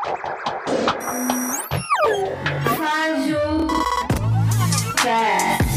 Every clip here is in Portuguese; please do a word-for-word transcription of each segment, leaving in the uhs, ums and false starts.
Faju Cast.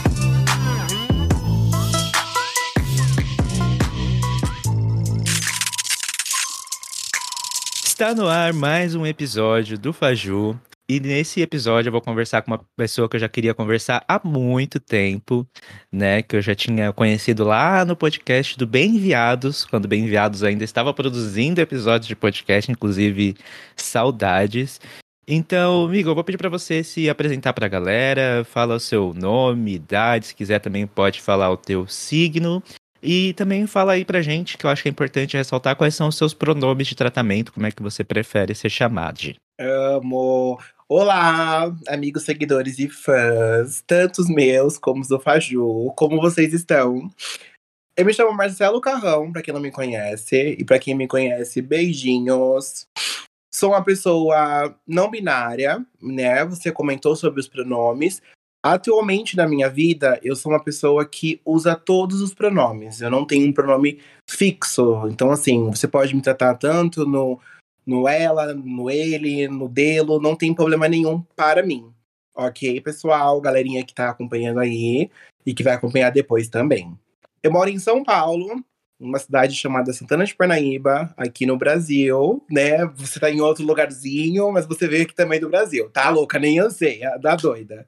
Está no ar mais um episódio do Faju. E nesse episódio eu vou conversar com uma pessoa que eu já queria conversar há muito tempo, né? Que eu já tinha conhecido lá no podcast do Bem Enviados, quando Bem Enviados ainda estava produzindo episódios de podcast, inclusive saudades. Então, amigo, eu vou pedir para você se apresentar para a galera, fala o seu nome, idade, se quiser também pode falar o teu signo. E também fala aí pra gente, que eu acho que é importante ressaltar quais são os seus pronomes de tratamento, como é que você prefere ser chamado. Amo! Olá, amigos, seguidores e fãs, tantos meus como os do Faju, como vocês estão? Eu me chamo Marcelo Carrão, pra quem não me conhece, e pra quem me conhece, beijinhos. Sou uma pessoa não binária, né? Você comentou sobre os pronomes. Atualmente na minha vida, eu sou uma pessoa que usa todos os pronomes. Eu não tenho um pronome fixo. Então, assim, você pode me tratar tanto no, no ela, no ele, no delo, não tem problema nenhum para mim. Ok, pessoal, galerinha que tá acompanhando aí e que vai acompanhar depois também. Eu moro em São Paulo, uma cidade chamada Santana de Parnaíba, aqui no Brasil, né? Você tá em outro lugarzinho, mas você veio aqui também do Brasil. Tá louca, nem eu sei, da doida.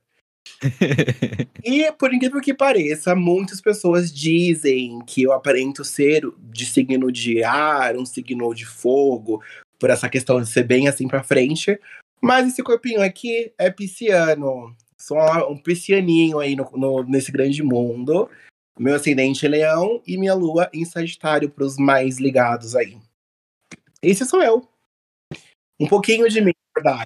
E, por incrível que pareça, muitas pessoas dizem que eu aparento ser de signo de ar, um signo de fogo, por essa questão de ser bem assim pra frente. Mas esse corpinho aqui é pisciano. Sou um piscianinho aí no, no, nesse grande mundo. Meu ascendente é leão e minha lua em Sagitário, pros mais ligados aí. Esse sou eu. Um pouquinho de mim, na verdade.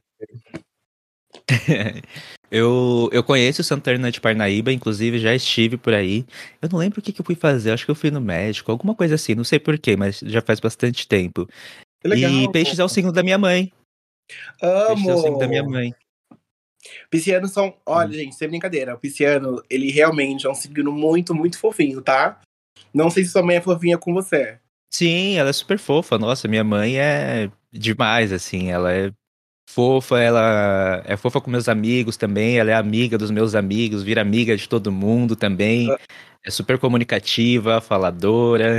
eu, eu conheço Santana de Parnaíba, inclusive já estive por aí. Eu não lembro o que, que eu fui fazer, acho que eu fui no médico, alguma coisa assim, não sei porquê, mas já faz bastante tempo. Que legal. E peixes é o signo da minha mãe. Peixes é o signo da minha Amo! mãe. Piscianos são, olha, Hum. gente, sem brincadeira, o pisciano, ele realmente é um signo muito, muito fofinho, tá? Não sei se sua mãe é fofinha com você. Sim, ela é super fofa. Nossa, minha mãe é demais, assim. Ela é fofa, ela é fofa com meus amigos também. Ela é amiga dos meus amigos, vira amiga de todo mundo também. É super comunicativa, faladora.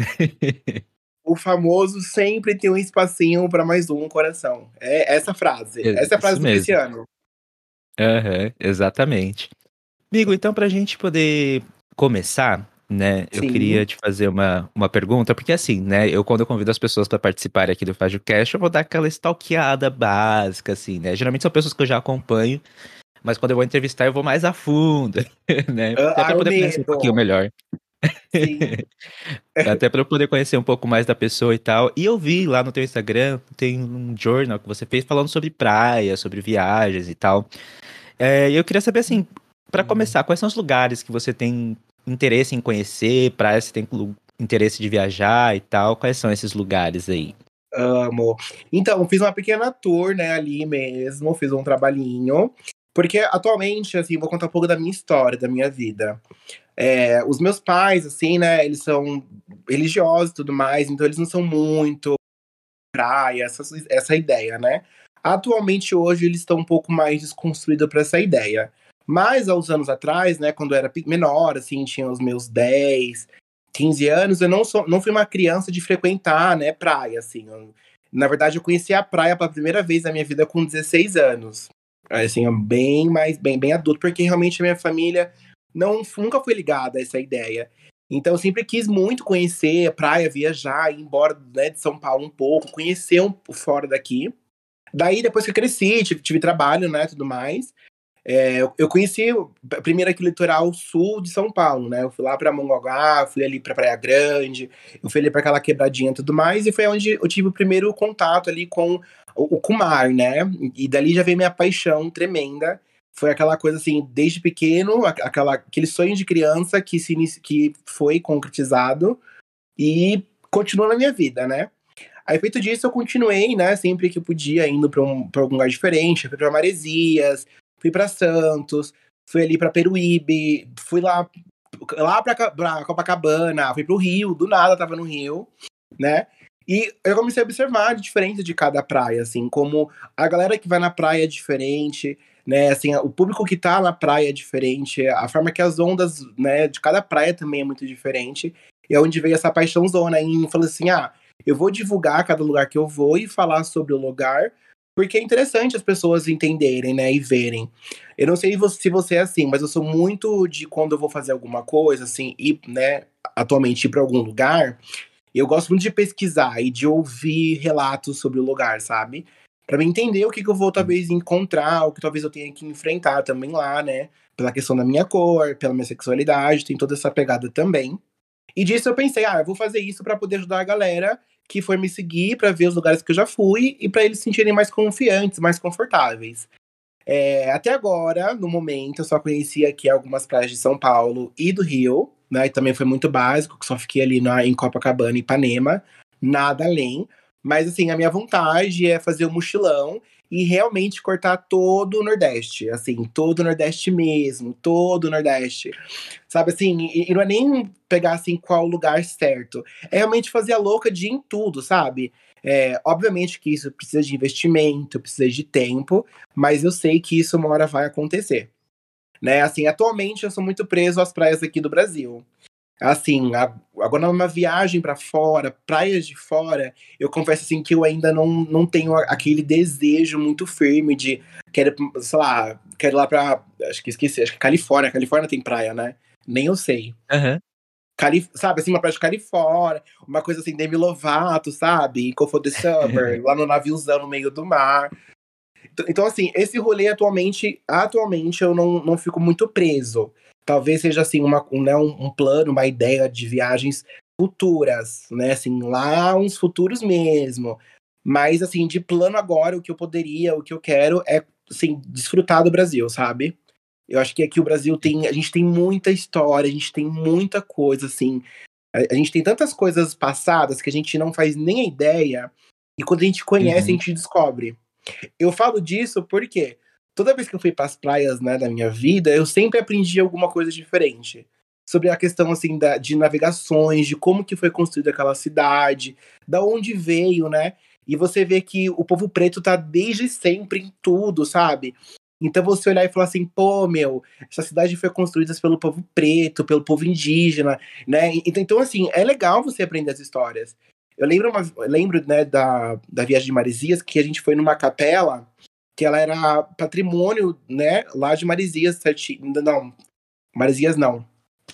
O famoso sempre tem um espacinho pra mais um coração. É essa frase. É Essa é a isso frase do mesmo. pisciano. Aham, exatamente. Amigo, então pra gente poder começar, né, eu Sim. queria te fazer uma, uma pergunta, porque assim, né, eu quando eu convido as pessoas pra participarem aqui do FajoCast, eu vou dar aquela stalkeada básica, assim, né, geralmente são pessoas que eu já acompanho, mas quando eu vou entrevistar eu vou mais a fundo, né, até Ah, pra o poder conhecer um pouquinho medo. melhor. Sim. Até pra eu poder conhecer um pouco mais da pessoa e tal. E eu vi lá no teu Instagram, tem um journal que você fez falando sobre praia, sobre viagens e tal. É, e eu queria saber, assim, pra começar, quais são os lugares que você tem interesse em conhecer, praias que você tem lu- interesse de viajar e tal? Quais são esses lugares aí? Amo. Então, fiz uma pequena tour, né, ali mesmo, fiz um trabalhinho. Porque atualmente, assim, vou contar um pouco da minha história, da minha vida. É, os meus pais, assim, né, eles são religiosos e tudo mais, então eles não são muito praia, essa, essa ideia, né? Atualmente, hoje, eles estão um pouco mais desconstruídos para essa ideia. Mas, há uns anos atrás, né, quando eu era menor, assim, tinha os meus dez, quinze anos, eu não, sou, não fui uma criança de frequentar, né, praia, assim. Eu, na verdade, eu conheci a praia pela primeira vez na minha vida com dezesseis anos. Assim, bem mais, bem, bem adulto, porque realmente a minha família não, nunca foi ligada a essa ideia. Então eu sempre quis muito conhecer a praia, viajar, ir embora, né, de São Paulo um pouco, conhecer um fora daqui. Daí, depois que eu cresci, tive, tive trabalho, né, tudo mais, é, eu, eu conheci primeiro aqui o litoral sul de São Paulo, né, eu fui lá pra Mongaguá, fui ali pra Praia Grande, eu fui ali pra aquela quebradinha e tudo mais, e foi onde eu tive o primeiro contato ali com o, com o mar, né, e dali já veio minha paixão tremenda. Foi aquela coisa assim, desde pequeno, aquela, aquele sonho de criança que, se, que foi concretizado e continua na minha vida, né? Aí, feito disso, eu continuei, né? Sempre que eu podia, indo pra, um, pra algum lugar diferente. Fui pra Maresias, fui pra Santos, fui ali pra Peruíbe, fui lá, lá pra, pra Copacabana, fui pro Rio, do nada tava no Rio, né? E eu comecei a observar a diferença de cada praia, assim, como a galera que vai na praia é diferente, né, assim, o público que tá na praia é diferente, a forma que as ondas, né, de cada praia também é muito diferente. E é onde veio essa paixãozona em falar assim, ah, eu vou divulgar cada lugar que eu vou e falar sobre o lugar, porque é interessante as pessoas entenderem, né, e verem. Eu não sei vo- se você é assim, mas eu sou muito de quando eu vou fazer alguma coisa, assim, ir, né, atualmente ir pra algum lugar, eu gosto muito de pesquisar e de ouvir relatos sobre o lugar, sabe? Pra mim entender o que, que eu vou talvez encontrar, o que talvez eu tenha que enfrentar também lá, né? Pela questão da minha cor, pela minha sexualidade, tem toda essa pegada também. E disso eu pensei, ah, eu vou fazer isso pra poder ajudar a galera que for me seguir, pra ver os lugares que eu já fui e pra eles se sentirem mais confiantes, mais confortáveis. É, até agora, no momento, eu só conheci aqui algumas praias de São Paulo e do Rio, né? E também foi muito básico, que só fiquei ali na, em Copacabana e Ipanema, nada além. Mas assim, a minha vontade é fazer um mochilão e realmente cortar todo o Nordeste, assim, todo o Nordeste mesmo, todo o Nordeste. Sabe assim, e, e não é nem pegar assim qual lugar certo, é realmente fazer a louca de ir em tudo, sabe? É, obviamente que isso precisa de investimento, precisa de tempo, mas eu sei que isso uma hora vai acontecer, né? Assim, atualmente eu sou muito preso às praias aqui do Brasil. Assim, a- agora numa viagem pra fora, praias de fora, eu confesso assim que eu ainda não, não tenho a- aquele desejo muito firme de quero, sei lá, quero ir lá pra, acho que esqueci, acho que Califórnia, Califórnia tem praia, né? Nem eu sei. Aham. Cali, sabe, assim, uma praia de Califórnia, uma coisa assim, Demi Lovato, sabe? Go for the Summer, lá no naviozão no meio do mar. Então, então, assim, esse rolê atualmente, atualmente eu não, não fico muito preso. Talvez seja, assim, uma, um, né, um, um plano, uma ideia de viagens futuras, né? Assim, lá uns futuros mesmo. Mas, assim, de plano agora, o que eu poderia, o que eu quero é, assim, desfrutar do Brasil, sabe? Eu acho que aqui o Brasil tem, a gente tem muita história, a gente tem muita coisa, assim. A, a gente tem tantas coisas passadas que a gente não faz nem a ideia, e quando a gente conhece, a Uhum. gente descobre. Eu falo disso porque toda vez que eu fui para as praias, né, da minha vida, eu sempre aprendi alguma coisa diferente. Sobre a questão, assim, da, de navegações, de como que foi construída aquela cidade, da onde veio, né? E você vê que o povo preto tá desde sempre em tudo, sabe? Então você olhar e falar assim, pô, meu, essa cidade foi construída pelo povo preto, pelo povo indígena, né? Então, então assim, é legal você aprender as histórias. Eu lembro, uma, eu lembro, né, da, da viagem de Maresias, que a gente foi numa capela que ela era patrimônio, né, lá de Maresias, certinho. Não, Maresias não.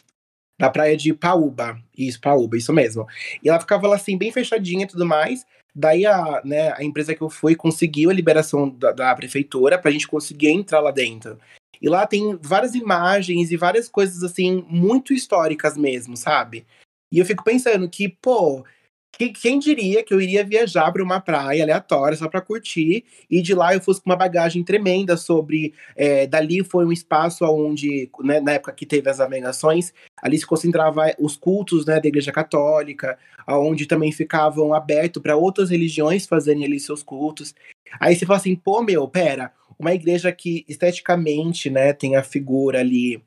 Na praia de Paúba. Isso, Paúba, isso mesmo. E ela ficava lá assim, bem fechadinha e tudo mais. Daí a, né, a empresa que eu fui conseguiu a liberação da, da prefeitura pra gente conseguir entrar lá dentro. E lá tem várias imagens e várias coisas assim, muito históricas mesmo, sabe? E eu fico pensando que, pô, que- quem diria que eu iria viajar para uma praia aleatória só para curtir e de lá eu fosse com uma bagagem tremenda sobre é, dali foi um espaço onde, né, na época que teve as navegações, ali se concentrava os cultos, né, da Igreja Católica, aonde também ficavam abertos para outras religiões fazerem ali seus cultos. Aí você fala assim, pô, meu, pera, uma igreja que esteticamente, né, tem a figura ali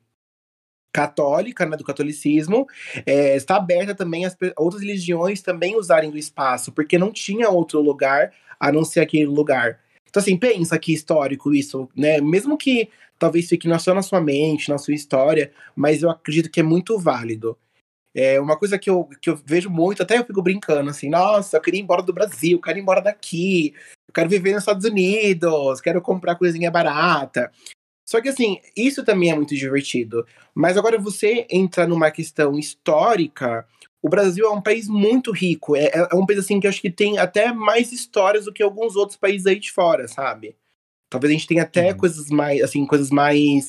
católica, né, do catolicismo, é, está aberta também às outras religiões também usarem do espaço, porque não tinha outro lugar a não ser aquele lugar. Então, assim, pensa que histórico isso, né? Mesmo que talvez fique só na sua mente, na sua história, mas eu acredito que é muito válido. É uma coisa que eu, que eu vejo muito, até eu fico brincando, assim, nossa, eu queria ir embora do Brasil, eu quero ir embora daqui, eu quero viver nos Estados Unidos, quero comprar coisinha barata. Só que assim, isso também é muito divertido. Mas agora você entra numa questão histórica, o Brasil é um país muito rico. É, é um país assim que eu acho que tem até mais histórias do que alguns outros países aí de fora, sabe? Talvez a gente tenha até Uhum. coisas mais, assim, coisas mais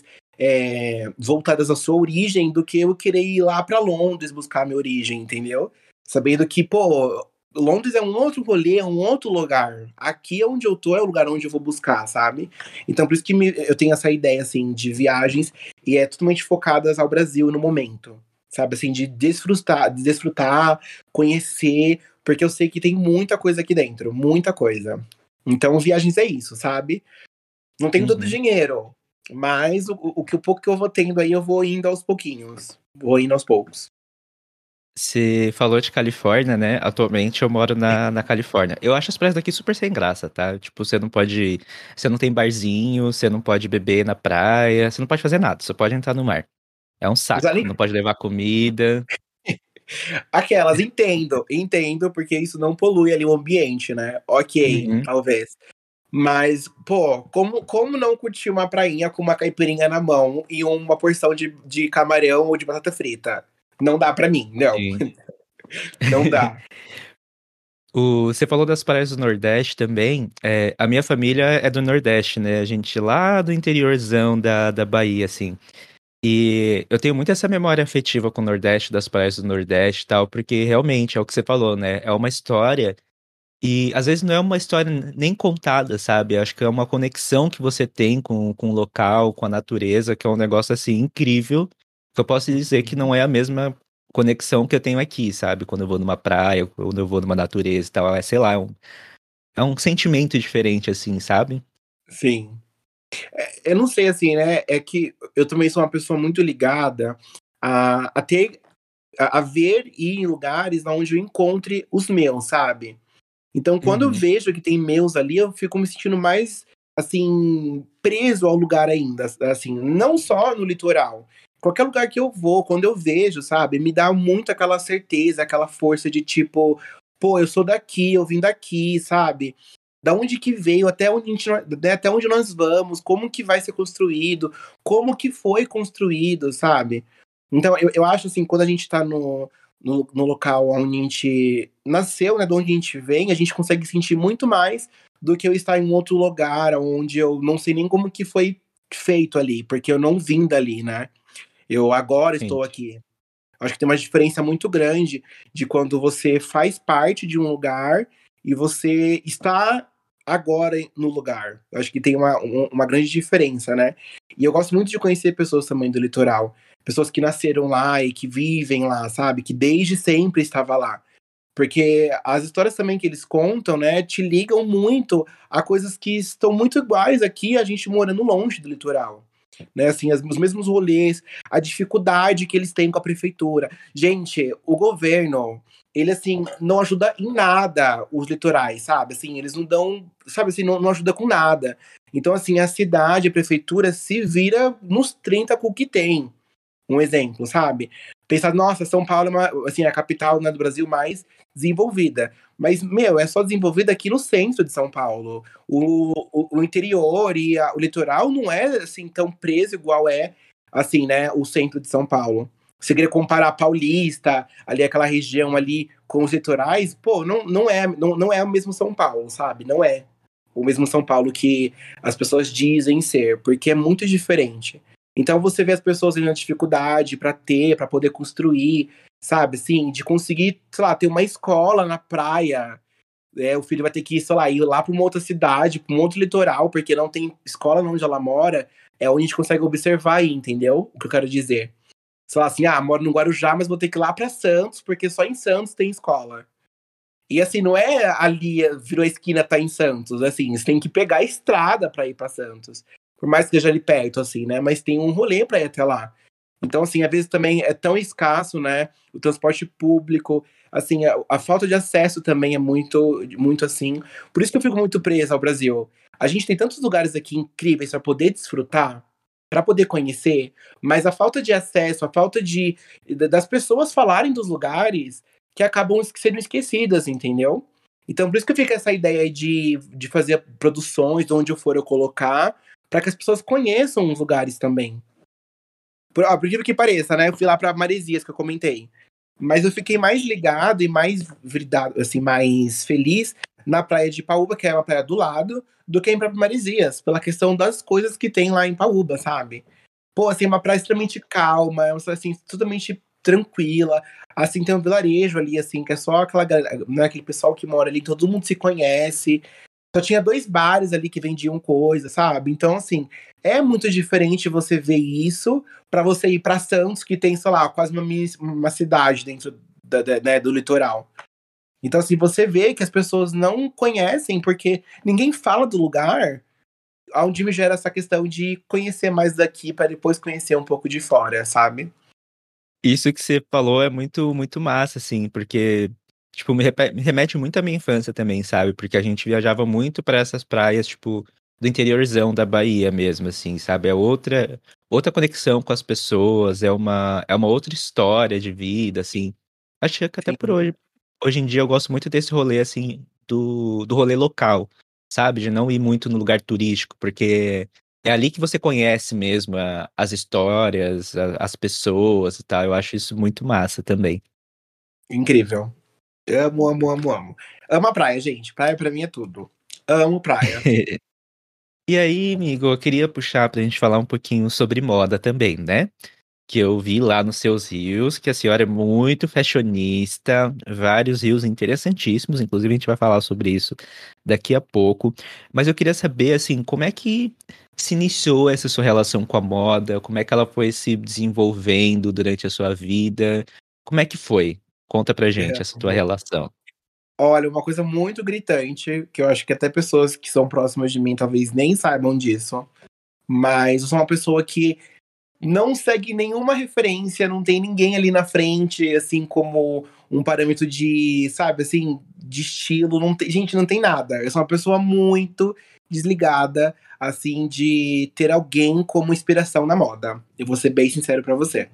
é, voltadas à sua origem do que eu querer ir lá pra Londres buscar a minha origem, entendeu? Sabendo que, pô, Londres é um outro rolê, é um outro lugar. Aqui é onde eu tô, é o lugar onde eu vou buscar, sabe? Então por isso que me- eu tenho essa ideia, assim, de viagens e é totalmente focadas ao Brasil no momento. Sabe, assim, de desfrutar, de desfrutar, conhecer, porque eu sei que tem muita coisa aqui dentro, muita coisa. Então, viagens é isso, sabe? Não tenho todo o Uhum. dinheiro, mas o, o, que o pouco que eu vou tendo aí, eu vou indo aos pouquinhos. Vou indo aos poucos. Você falou de Califórnia, né? Atualmente eu moro na, na Califórnia. Eu acho as praias daqui super sem graça, tá? Tipo, você não pode. Você não tem barzinho, você não pode beber na praia, você não pode fazer nada, você pode entrar no mar. É um Usar saco, nem não pode levar comida. aquelas, entendo, entendo, porque isso não polui ali o ambiente, né? Ok, Uhum. talvez. Mas, pô, como, como não curtir uma prainha com uma caipirinha na mão e uma porção de, de camarão ou de batata frita? Não dá pra mim, não. Sim. Não dá. O, você falou das praias do Nordeste também. É, a minha família é do Nordeste, né? A gente lá do interiorzão da, da Bahia, assim. E eu tenho muito essa memória afetiva com o Nordeste, das praias do Nordeste e tal, porque realmente é o que você falou, né? É uma história. E às vezes não é uma história nem contada, sabe? Acho que é uma conexão que você tem com, com o local, com a natureza, que é um negócio assim incrível. Que eu posso dizer que não é a mesma conexão que eu tenho aqui, sabe? Quando eu vou numa praia, quando eu vou numa natureza e tal. É, sei lá, é um, é um sentimento diferente, assim, sabe? Sim. É, eu não sei, assim, né? É que eu também sou uma pessoa muito ligada a, a ter, a, a ver e ir em lugares onde eu encontre os meus, sabe? Então, quando eu Uhum, vejo que tem meus ali, eu fico me sentindo mais, assim, preso ao lugar ainda, assim, não só no litoral. Qualquer lugar que eu vou, quando eu vejo, sabe, me dá muito aquela certeza, aquela força de tipo, pô, eu sou daqui, eu vim daqui, sabe? Da onde que veio, até onde, a gente, né, até onde nós vamos, como que vai ser construído, como que foi construído, sabe? Então, eu, eu acho assim, quando a gente tá no, no, no local onde a gente nasceu, né, de onde a gente vem, a gente consegue sentir muito mais do que eu estar em um outro lugar onde eu não sei nem como que foi feito ali, porque eu não vim dali, né? Eu agora sim. estou aqui. Acho que tem uma diferença muito grande de quando você faz parte de um lugar e você está agora no lugar. Eu acho que tem uma, um- uma grande diferença, né? E eu gosto muito de conhecer pessoas também do litoral. Pessoas que nasceram lá e que vivem lá, sabe? Que desde sempre estava lá. Porque as histórias também que eles contam, né, te ligam muito a coisas que estão muito iguais aqui, a gente morando longe do litoral. Né, assim, as- os mesmos rolês, a dificuldade que eles têm com a prefeitura. Gente, o governo, ele, assim, não ajuda em nada os litorais, sabe? Assim, eles não dão, sabe assim, não, não ajuda com nada. Então, assim, a cidade, a prefeitura se vira nos trinta com o que tem. Um exemplo, sabe? Pensar, nossa, São Paulo é uma, assim, a capital, né, do Brasil mais desenvolvida. Mas, meu, é só desenvolvida aqui no centro de São Paulo. O, o, o interior e a- o litoral não é, assim, tão preso igual é, assim, né, o centro de São Paulo. Se querer comparar Paulista, ali aquela região ali com os litorais, pô, não, não, é, não, não é o mesmo São Paulo, sabe? Não é o mesmo São Paulo que as pessoas dizem ser, porque é muito diferente. Então você vê as pessoas tendo dificuldade para ter, para poder construir, sabe? Assim, de conseguir, sei lá, ter uma escola na praia. É, o filho vai ter que, sei lá, ir lá para uma outra cidade, para um outro litoral, porque não tem escola onde ela mora. É onde a gente consegue observar aí, entendeu? O que eu quero dizer. Sei lá, assim, ah, moro no Guarujá, mas vou ter que ir lá para Santos, porque só em Santos tem escola. E assim, não é ali, virou a esquina, tá em Santos. Assim, você tem que pegar a estrada para ir para Santos. Por mais que esteja ali perto, assim, né? Mas tem um rolê para ir até lá. Então, assim, às vezes também é tão escasso, né? O transporte público, assim, a, a falta de acesso também é muito, muito assim. Por isso que eu fico muito presa ao Brasil. A gente tem tantos lugares aqui incríveis para poder desfrutar, para poder conhecer, mas a falta de acesso, a falta de das pessoas falarem dos lugares que acabam sendo esquecidas, entendeu? Então, por isso que fica essa ideia de, de fazer produções, de onde eu for eu colocar, para que as pessoas conheçam os lugares também. Por, ó, por incrível que pareça, né? Eu fui lá pra Maresias, que eu comentei. Mas eu fiquei mais ligado e mais vidrado, assim, mais feliz na praia de Paúba, que é uma praia do lado, do que em próprio Maresias, pela questão das coisas que tem lá em Paúba, sabe? Pô, assim, é uma praia extremamente calma, é uma praia, assim, totalmente tranquila. Assim, tem um vilarejo ali, assim, que é só aquela, né, aquele pessoal que mora ali, todo mundo se conhece. Só tinha dois bares ali que vendiam coisa, sabe? Então, assim, é muito diferente você ver isso pra você ir pra Santos, que tem, sei lá, quase uma, mini- uma cidade dentro da, da- né, do litoral. Então, assim, você vê que as pessoas não conhecem, porque ninguém fala do lugar, onde me gera essa questão de conhecer mais daqui pra depois conhecer um pouco de fora, sabe? Isso que você falou é muito, muito massa, assim, porque, tipo, me, repe- me remete muito à minha infância também, sabe? Porque a gente viajava muito para essas praias, tipo, do interiorzão da Bahia mesmo, assim, sabe? É outra, outra conexão com as pessoas, é uma, é uma outra história de vida, assim. Acho que até por Sim, hoje, hoje em dia eu gosto muito desse rolê, assim, do, do rolê local, sabe? De não ir muito no lugar turístico, porque é ali que você conhece mesmo a- as histórias, a- as pessoas e tal. Eu acho isso muito massa também. incrível. Amo, amo, amo, amo. Amo a praia, gente. Praia pra mim é tudo. Amo praia. E aí, amigo, eu queria puxar pra gente falar um pouquinho sobre moda também, né? Que eu vi lá nos seus reels que a senhora é muito fashionista, vários reels interessantíssimos, inclusive a gente vai falar sobre isso daqui a pouco. Mas eu queria saber, assim, como é que se iniciou essa sua relação com a moda? Como é que ela foi se desenvolvendo durante a sua vida? Como é que foi? Conta pra gente essa tua relação. Olha, uma coisa muito gritante, que eu acho que até pessoas que são próximas de mim talvez nem saibam disso, mas eu sou uma pessoa que não segue nenhuma referência, não tem ninguém ali na frente, assim, como um parâmetro de, sabe, assim, de estilo, não tem, gente, não tem nada. Eu sou uma pessoa muito desligada, assim, de ter alguém como inspiração na moda. Eu vou ser bem sincero pra você.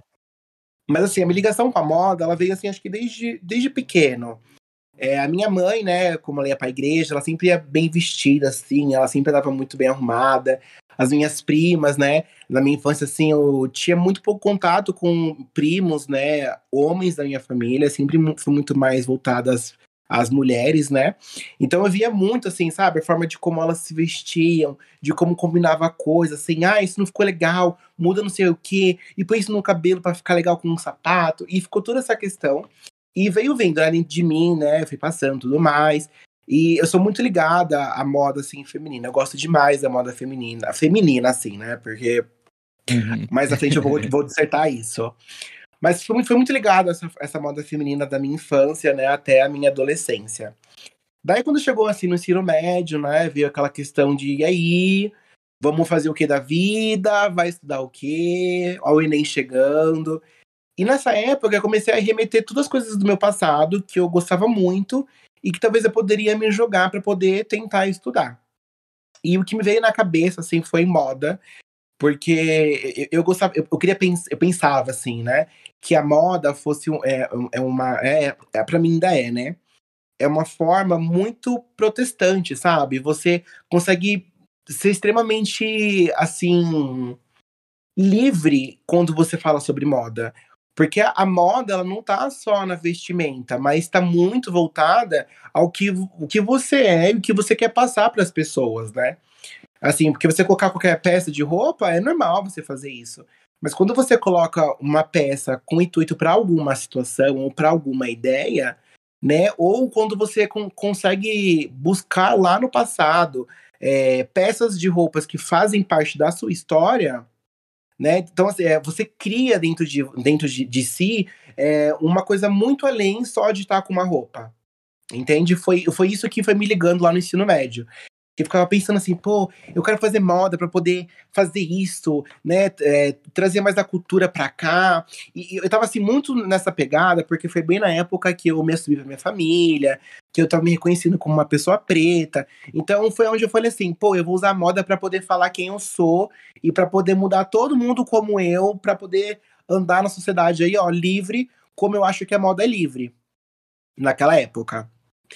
Mas assim, a minha ligação com a moda, ela veio assim, acho que desde, desde pequeno. É, a minha mãe, né, como ela ia pra igreja, ela sempre ia bem vestida, assim, ela sempre estava muito bem arrumada. As minhas primas, né, na minha infância, assim, eu tinha muito pouco contato com primos, né, homens da minha família, sempre mu- fui muito mais voltada às, às mulheres, né. Então eu via muito, assim, sabe, a forma de como elas se vestiam, de como combinava a coisa, assim, ah, isso não ficou legal, muda não sei o quê, e põe isso no cabelo pra ficar legal com um sapato, e ficou toda essa questão. E veio vendo, né, dentro de mim, né, fui passando tudo mais. E eu sou muito ligada à moda, assim, feminina. Eu gosto demais da moda feminina. Feminina, assim, né, porque Uhum. mais à frente eu vou, vou dissertar isso. Mas foi muito, foi muito ligado a essa, essa moda feminina da minha infância, né, até a minha adolescência. Daí quando chegou, assim, no ensino médio, né, veio aquela questão de, e aí, vamos fazer o que da vida? Vai estudar o quê? Ó o Enem chegando. E nessa época eu comecei a remeter todas as coisas do meu passado que eu gostava muito e que talvez eu poderia me jogar para poder tentar estudar. E o que me veio na cabeça assim foi moda, porque eu, eu gostava, eu, eu queria pens, eu pensava assim, né, que a moda fosse um, é, um- é uma é, é para mim ainda é, né? É uma forma muito protestante, sabe? Você consegue ser extremamente assim livre quando você fala sobre moda. Porque a, a moda, ela não tá só na vestimenta, mas está muito voltada ao que, o que você é e o que você quer passar para as pessoas, né? Assim, porque você colocar qualquer peça de roupa, é normal você fazer isso. Mas quando você coloca uma peça com intuito para alguma situação ou para alguma ideia, né? Ou quando você con consegue buscar lá no passado é, peças de roupas que fazem parte da sua história, né? Então, assim, é, você cria dentro de, dentro de, de si é, uma coisa muito além só de estar com uma roupa. Entende? Foi, foi isso que foi me ligando lá no ensino médio. Que eu ficava pensando assim, pô, eu quero fazer moda para poder fazer isso, né? É, trazer mais da cultura pra cá. E, e eu tava assim, muito nessa pegada, porque foi bem na época que eu me assumi pra minha família, que eu tava me reconhecendo como uma pessoa preta. Então foi onde eu falei assim, pô, eu vou usar a moda para poder falar quem eu sou e para poder mudar todo mundo como eu, para poder andar na sociedade aí, ó, livre, como eu acho que a moda é livre naquela época.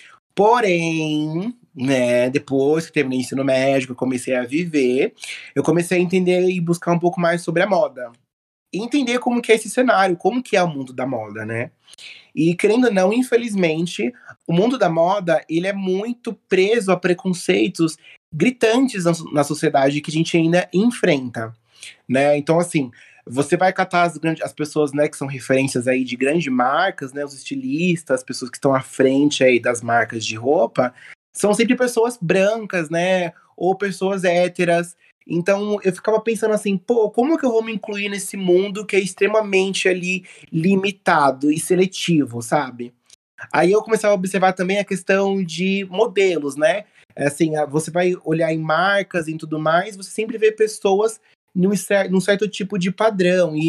Porém, né, depois que terminei o ensino médio, eu comecei a viver, eu comecei a entender e buscar um pouco mais sobre a moda. E entender como que é esse cenário, como que é o mundo da moda, né? E querendo ou não, infelizmente, o mundo da moda, ele é muito preso a preconceitos gritantes na, na sociedade que a gente ainda enfrenta, né? Então, assim, você vai catar as, grandes, as pessoas, né, que são referências aí de grandes marcas, né, os estilistas, as pessoas que estão à frente aí das marcas de roupa, são sempre pessoas brancas, né, ou pessoas héteras. Então, eu ficava pensando assim, pô, como que eu vou me incluir nesse mundo que é extremamente ali limitado e seletivo, sabe? Aí eu comecei a observar também a questão de modelos, né? É assim, a- você vai olhar em marcas e tudo mais, você sempre vê pessoas num, cer- num certo tipo de padrão. E,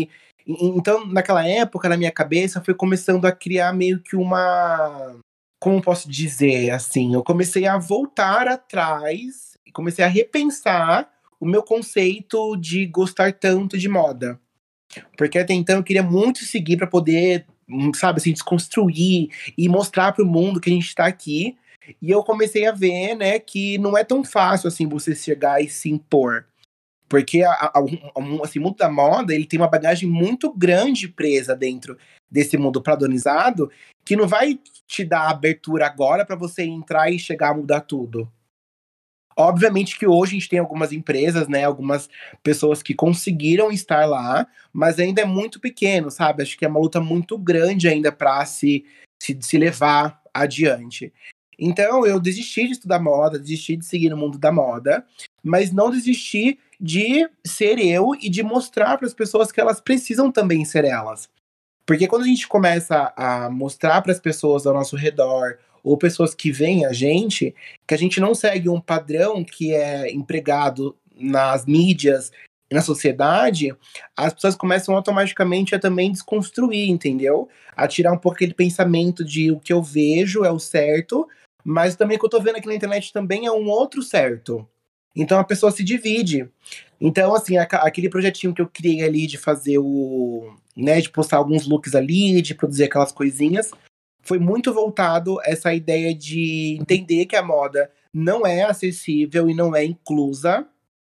E- Então, naquela época, na minha cabeça, foi começando a criar meio que uma. Como posso dizer, assim? Eu comecei a voltar atrás, e comecei a repensar o meu conceito de gostar tanto de moda. Porque até então eu queria muito seguir para poder, hum, sabe, assim, desconstruir e mostrar para o mundo que a gente está aqui. E eu comecei a ver, né, que não é tão fácil assim você chegar e se impor. Porque a, a, a- assim, o mundo da moda, ele tem uma bagagem muito grande presa dentro desse mundo padronizado, que não vai te dar abertura agora para você entrar e chegar a mudar tudo. Obviamente que hoje a gente tem algumas empresas, né, algumas pessoas que conseguiram estar lá, mas ainda é muito pequeno, sabe? Acho que é uma luta muito grande ainda para se, se, se levar adiante. Então eu desisti de estudar moda, desisti de seguir no mundo da moda, mas não desisti de ser eu e de mostrar para as pessoas que elas precisam também ser elas. Porque quando a gente começa a mostrar para as pessoas ao nosso redor, ou pessoas que veem a gente, que a gente não segue um padrão que é empregado nas mídias, na sociedade, as pessoas começam automaticamente a também desconstruir, entendeu? A tirar um pouco aquele pensamento de o que eu vejo é o certo, mas também o que eu tô vendo aqui na internet também é um outro certo. Então a pessoa se divide. Então, assim, aca- aquele projetinho que eu criei ali de fazer o, né, de postar alguns looks ali, de produzir aquelas coisinhas, foi muito voltado essa ideia de entender que a moda não é acessível e não é inclusa,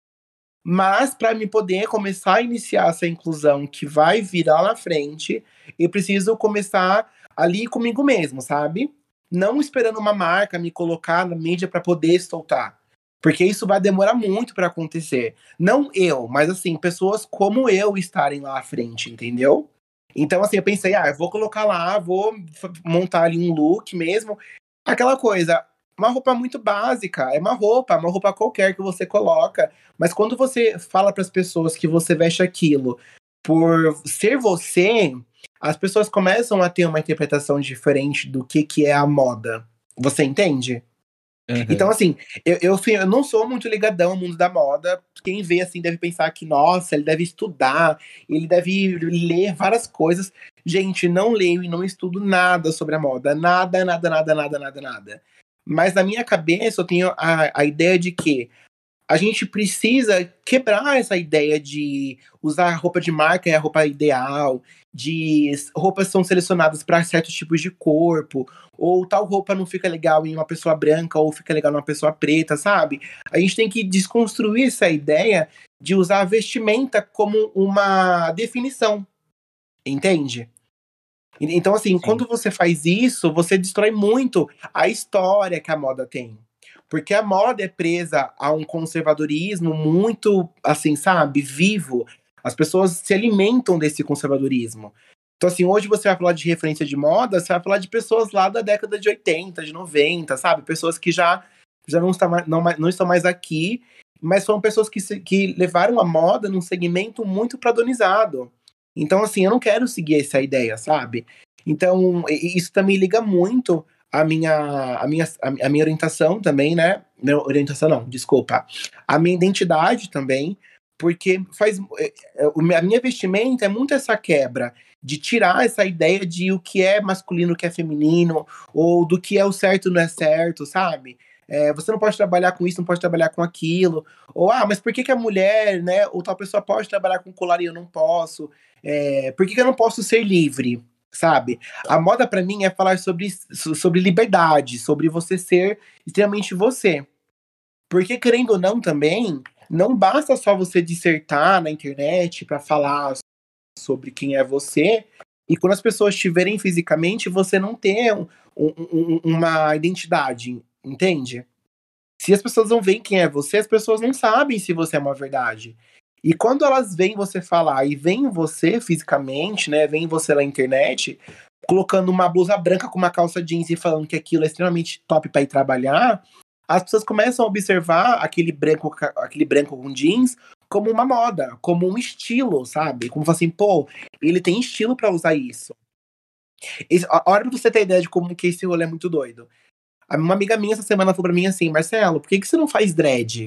mas para me poder começar a iniciar essa inclusão que vai vir lá na frente, eu preciso começar ali comigo mesmo, sabe? Não esperando uma marca me colocar na mídia para poder soltar. Porque isso vai demorar muito para acontecer. Não eu, mas assim, pessoas como eu estarem lá à frente, entendeu? Então, assim, eu pensei, ah, eu vou colocar lá, vou f- montar ali um look mesmo. Aquela coisa, uma roupa muito básica, é uma roupa, uma roupa qualquer que você coloca. Mas quando você fala para as pessoas que você veste aquilo por ser você, as pessoas começam a ter uma interpretação diferente do que, que é a moda. Você entende? Então, Aham. assim, eu, eu, fui- eu não sou muito ligadão ao mundo da moda. Quem vê, assim, deve pensar que, nossa, ele deve estudar, ele deve ler várias coisas. Gente, não leio e não estudo nada sobre a moda. Nada, nada, nada, nada, nada, nada. Mas na minha cabeça eu tenho a, a ideia de que a gente precisa quebrar essa ideia de usar roupa de marca é a roupa ideal, de roupas são selecionadas para certos tipos de corpo, ou tal roupa não fica legal em uma pessoa branca ou fica legal numa pessoa preta, sabe? A gente tem que desconstruir essa ideia de usar a vestimenta como uma definição, entende? Então, assim, Sim. quando você faz isso, você destrói muito a história que a moda tem. Porque a moda é presa a um conservadorismo muito, assim, sabe, vivo. As pessoas se alimentam desse conservadorismo. Então, assim, hoje você vai falar de referência de moda, você vai falar de pessoas lá da década de oitenta, de noventa, sabe? Pessoas que já, já não, está mais, não, mais- não estão mais aqui, mas foram pessoas que, se- que levaram a moda num segmento muito padronizado. Então, assim, eu não quero seguir essa ideia, sabe? Então, e- isso também liga muito a minha, a minha, a minha orientação também, né? Não, orientação não, desculpa. A minha identidade também, porque faz. é, é, o- A minha vestimenta é muito essa quebra de tirar essa ideia de o que é masculino, o que é feminino, ou do que é o certo e não é certo, sabe? É, você não pode trabalhar com isso, não pode trabalhar com aquilo. Ou, ah, mas por que, que a mulher, né, ou tal pessoa pode trabalhar com colar e eu não posso? É, por que, que eu não posso ser livre? Sabe? A moda pra mim é falar sobre, so- sobre liberdade, sobre você ser extremamente você. Porque, querendo ou não, também, não basta só você dissertar na internet pra falar sobre quem é você, e quando as pessoas te verem fisicamente, você não ter um- um- um- uma identidade, entende? Se as pessoas não veem quem é você, as pessoas não sabem se você é uma verdade. E quando elas veem você falar e veem você fisicamente, né, veem você na internet, colocando uma blusa branca com uma calça jeans e falando que aquilo é extremamente top para ir trabalhar, as pessoas começam a observar aquele branco, ca- aquele branco com jeans como uma moda, como um estilo, sabe? Como assim, pô, ele tem estilo para usar isso. Esse, a- olha pra você ter ideia de como que esse rolê é muito doido. Uma amiga minha essa semana falou pra mim assim, Marcelo, por que, que você não faz dread?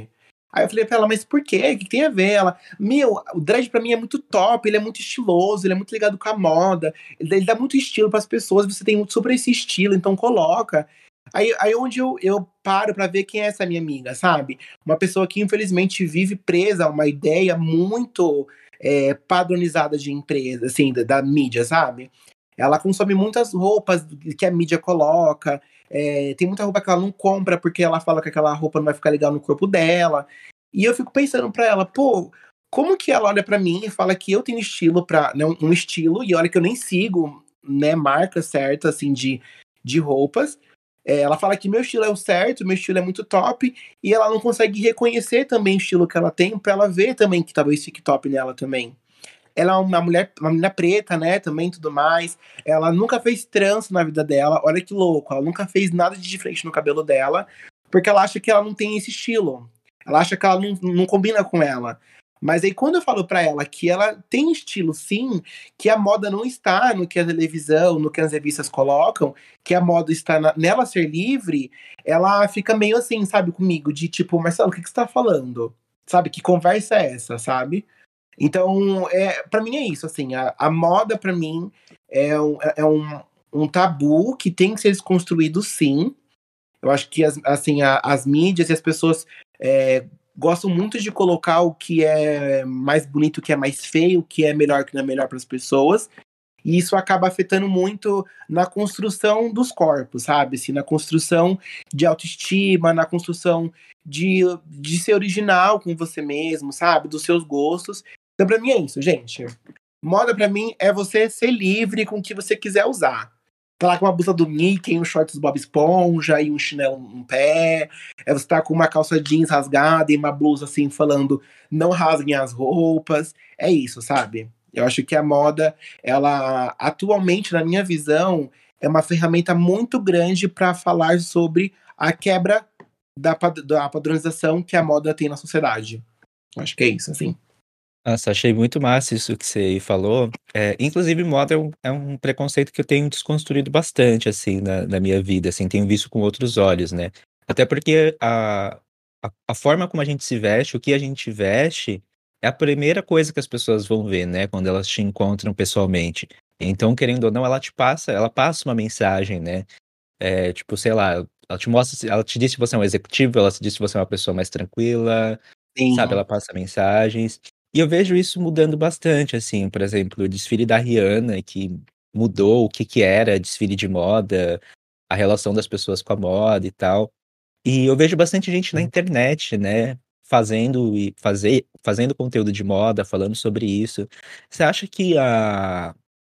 Aí eu falei pra ela, mas por quê? O que tem a ver? Ela, meu, o dread pra mim é muito top, ele é muito estiloso, ele é muito ligado com a moda, ele, ele dá muito estilo pras pessoas, você tem muito sobre esse estilo, então coloca. Aí, aí onde eu, eu paro pra ver quem é essa minha amiga, sabe? Uma pessoa que infelizmente vive presa a uma ideia muito é, padronizada de empresa, assim, da, da mídia, sabe? Ela consome muitas roupas que a mídia coloca, é, tem muita roupa que ela não compra porque ela fala que aquela roupa não vai ficar legal no corpo dela. E eu fico pensando pra ela, pô, como que ela olha pra mim e fala que eu tenho estilo para, né, um estilo, e olha que eu nem sigo, né, marca certa assim de, de roupas. É, ela fala que meu estilo é o certo, meu estilo é muito top, e ela não consegue reconhecer também o estilo que ela tem pra ela ver também que talvez fique top nela também. Ela é uma mulher, uma menina preta, né, também, tudo mais. Ela nunca fez trança na vida dela, olha que louco. Ela nunca fez nada de diferente no cabelo dela, porque ela acha que ela não tem esse estilo. Ela acha que ela não, não combina com ela. Mas aí quando eu falo pra ela que ela tem estilo sim, que a moda não está no que a televisão, no que as revistas colocam, que a moda está na, nela ser livre, ela fica meio assim, sabe, comigo, de tipo, Marcelo, o que, que você tá falando? Sabe, que conversa é essa, sabe? Então, é, para mim é isso, assim, a, a moda para mim é, um, é um, um tabu que tem que ser desconstruído, sim. Eu acho que as, assim, a, as mídias e as pessoas é, gostam muito de colocar o que é mais bonito, o que é mais feio, o que é melhor, o que não é melhor para as pessoas. E isso acaba afetando muito na construção dos corpos, sabe? Assim, na construção de autoestima, na construção de, de ser original com você mesmo, sabe? Dos seus gostos. Então, pra mim é isso, gente. Moda pra mim é você ser livre com o que você quiser usar. Tá lá com uma blusa do Mickey, um shorts do Bob Esponja e um chinelo no pé. É você tá com uma calça jeans rasgada e uma blusa assim falando não rasguem as roupas. É isso, sabe? Eu acho que a moda, ela atualmente, na minha visão, é uma ferramenta muito grande para falar sobre a quebra da, da padronização que a moda tem na sociedade. Eu acho que é isso, assim. Nossa, achei muito massa isso que você falou. É, inclusive, moda é um, é um preconceito que eu tenho desconstruído bastante, assim, na, na minha vida, assim, tenho visto com outros olhos, né? Até porque a, a, a forma como a gente se veste, o que a gente veste, é a primeira coisa que as pessoas vão ver, né? Quando elas te encontram pessoalmente. Então, querendo ou não, ela te passa, ela passa uma mensagem, né? É, tipo, sei lá, ela te mostra, se- ela te diz se você é um executivo, ela te diz se você é uma pessoa mais tranquila, sabe? Sim. Ela passa mensagens. E eu vejo isso mudando bastante, assim, por exemplo, o desfile da Rihanna, que mudou o que que era desfile de moda, a relação das pessoas com a moda e tal. E eu vejo bastante gente na internet, né, fazendo e fazer, fazendo conteúdo de moda, falando sobre isso. Você acha que a,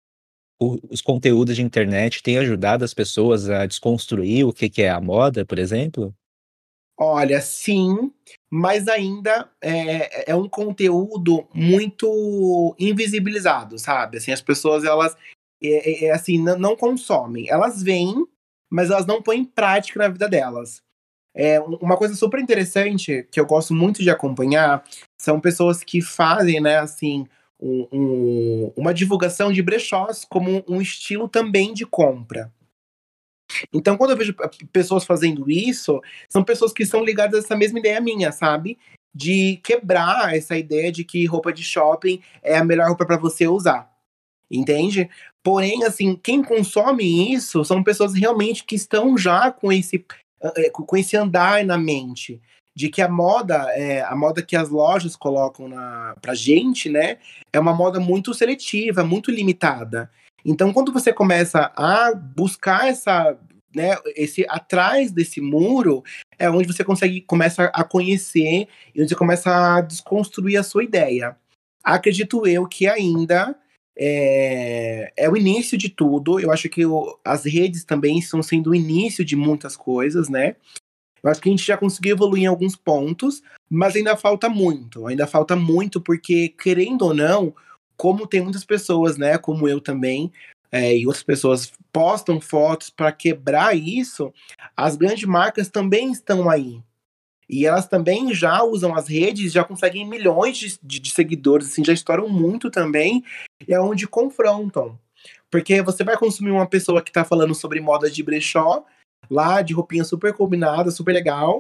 o- os conteúdos de internet têm ajudado as pessoas a desconstruir o que que é a moda, por exemplo? Olha, sim, mas ainda é, é um conteúdo muito invisibilizado, sabe? Assim, as pessoas, elas, é, é, é assim, não, não consomem. Elas veem, mas elas não põem em prática na vida delas. É, um- uma coisa super interessante que eu gosto muito de acompanhar são pessoas que fazem, né, assim, um- um- uma divulgação de brechós como um estilo também de compra. Então, quando eu vejo p- pessoas fazendo isso, são pessoas que são ligadas a essa mesma ideia minha, sabe? De quebrar essa ideia de que roupa de shopping é a melhor roupa para você usar. Entende? Porém, assim, quem consome isso são pessoas realmente que estão já com esse, eh, com esse andar na mente. De que a moda, é, a moda que as lojas colocam na, pra gente, né? É uma moda muito seletiva, muito limitada. Então, quando você começa a buscar essa, né, esse atrás desse muro, é onde você consegue começa a conhecer e onde você começa a desconstruir a sua ideia. Acredito eu que ainda é, é o início de tudo. Eu acho que o- as redes também estão sendo o início de muitas coisas, né? Eu acho que a gente já conseguiu evoluir em alguns pontos, mas ainda falta muito. Ainda falta muito, porque, querendo ou não, como tem muitas pessoas, né, como eu também, é, e outras pessoas postam fotos para quebrar isso, as grandes marcas também estão aí. E elas também já usam as redes, já conseguem milhões de, de, de seguidores, assim, já estouram muito também, e é onde confrontam. Porque você vai consumir uma pessoa que tá falando sobre moda de brechó, lá de roupinha super combinada, super legal,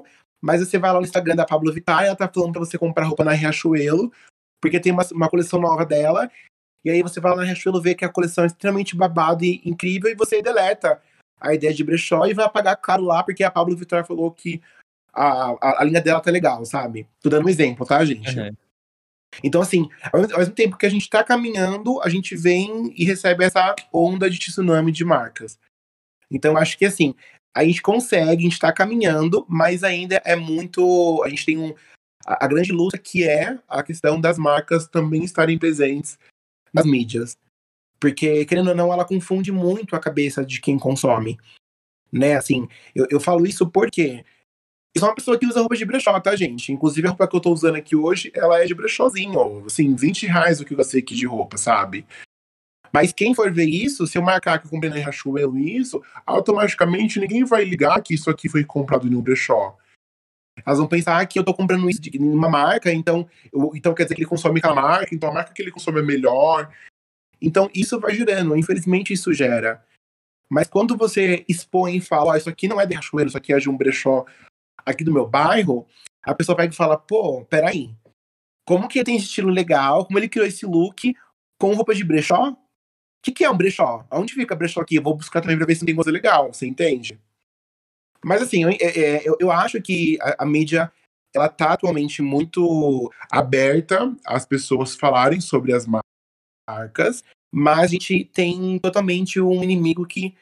mas você vai lá no Instagram da Pablo Vittar e ela tá falando pra você comprar roupa na Riachuelo, porque tem uma, uma coleção nova dela, e aí você vai lá na Riachuelo ver que a coleção é extremamente babado e incrível, e você deleta a ideia de brechó e vai pagar caro lá, porque a Pablo Vittar falou que a, a, a linha dela tá legal, sabe? Tô dando um exemplo, tá, gente? Uhum. Então, assim, ao mesmo, ao mesmo tempo que a gente tá caminhando, a gente vem e recebe essa onda de tsunami de marcas. Então, acho que, assim, a gente consegue, a gente tá caminhando, mas ainda é muito... A gente tem um, a, a grande luta que é a questão das marcas também estarem presentes nas mídias. Porque, querendo ou não, ela confunde muito a cabeça de quem consome. Né, assim, eu, eu falo isso porque eu sou uma pessoa que usa roupa de brechó, tá, gente? Inclusive, a roupa que eu tô usando aqui hoje, ela é de brechózinho, assim, vinte reais o que eu gastei aqui de roupa, sabe? Mas quem for ver isso, se eu marcar que eu comprei na Riachuelo isso, automaticamente ninguém vai ligar que isso aqui foi comprado em um brechó. Elas vão pensar que eu tô comprando isso de uma marca, então, eu, então quer dizer que ele consome aquela marca, então a marca que ele consome é melhor. Então, isso vai gerando, infelizmente isso gera. Mas quando você expõe e fala, ó, isso aqui não é de Riachuelo, isso aqui é de um brechó aqui do meu bairro, a pessoa pega e fala, pô, peraí, como que ele tem esse estilo legal, como ele criou esse look com roupa de brechó? O que, que é um brechó? Onde fica brechó aqui? Eu vou buscar também pra ver se não tem coisa legal, você entende? Mas assim, eu, é, eu, eu acho que a, a mídia, ela tá atualmente muito aberta às pessoas falarem sobre as marcas, mas a gente tem totalmente um inimigo que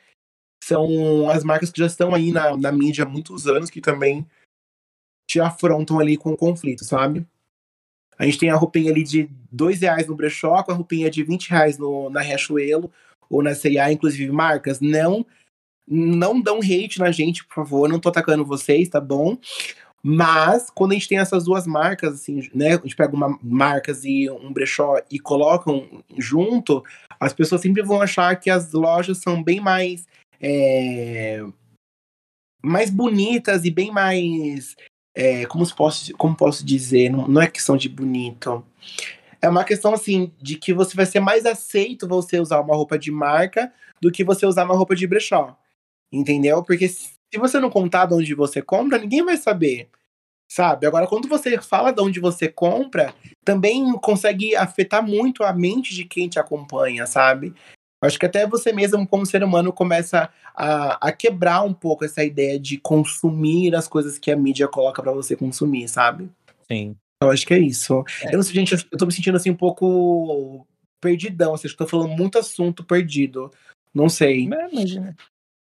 são as marcas que já estão aí na, na mídia há muitos anos, que também te afrontam ali com o conflito, sabe? A gente tem a roupinha ali de dois reais no brechó, com a roupinha de vinte reais no, na Riachuelo ou na C e A, inclusive marcas. Não, não dão hate na gente, por favor, não tô atacando vocês, tá bom? Mas, quando a gente tem essas duas marcas, assim, né, a gente pega uma marcas e um brechó e colocam junto, as pessoas sempre vão achar que as lojas são bem mais é, mais bonitas e bem mais é, como, posso, como posso dizer, não, não é questão de bonito, é uma questão assim, de que você vai ser mais aceito você usar uma roupa de marca do que você usar uma roupa de brechó, entendeu? Porque se você não contar de onde você compra, ninguém vai saber, sabe? Agora, quando você fala de onde você compra, também consegue afetar muito a mente de quem te acompanha, sabe? Acho que até você mesmo, como ser humano, começa a, a quebrar um pouco essa ideia de consumir as coisas que a mídia coloca pra você consumir, sabe? Sim. Eu acho que é isso. É. Eu não sei, gente, eu tô me sentindo assim um pouco perdidão, assim, acho que tô falando muito assunto perdido. Não sei. Mas imagina.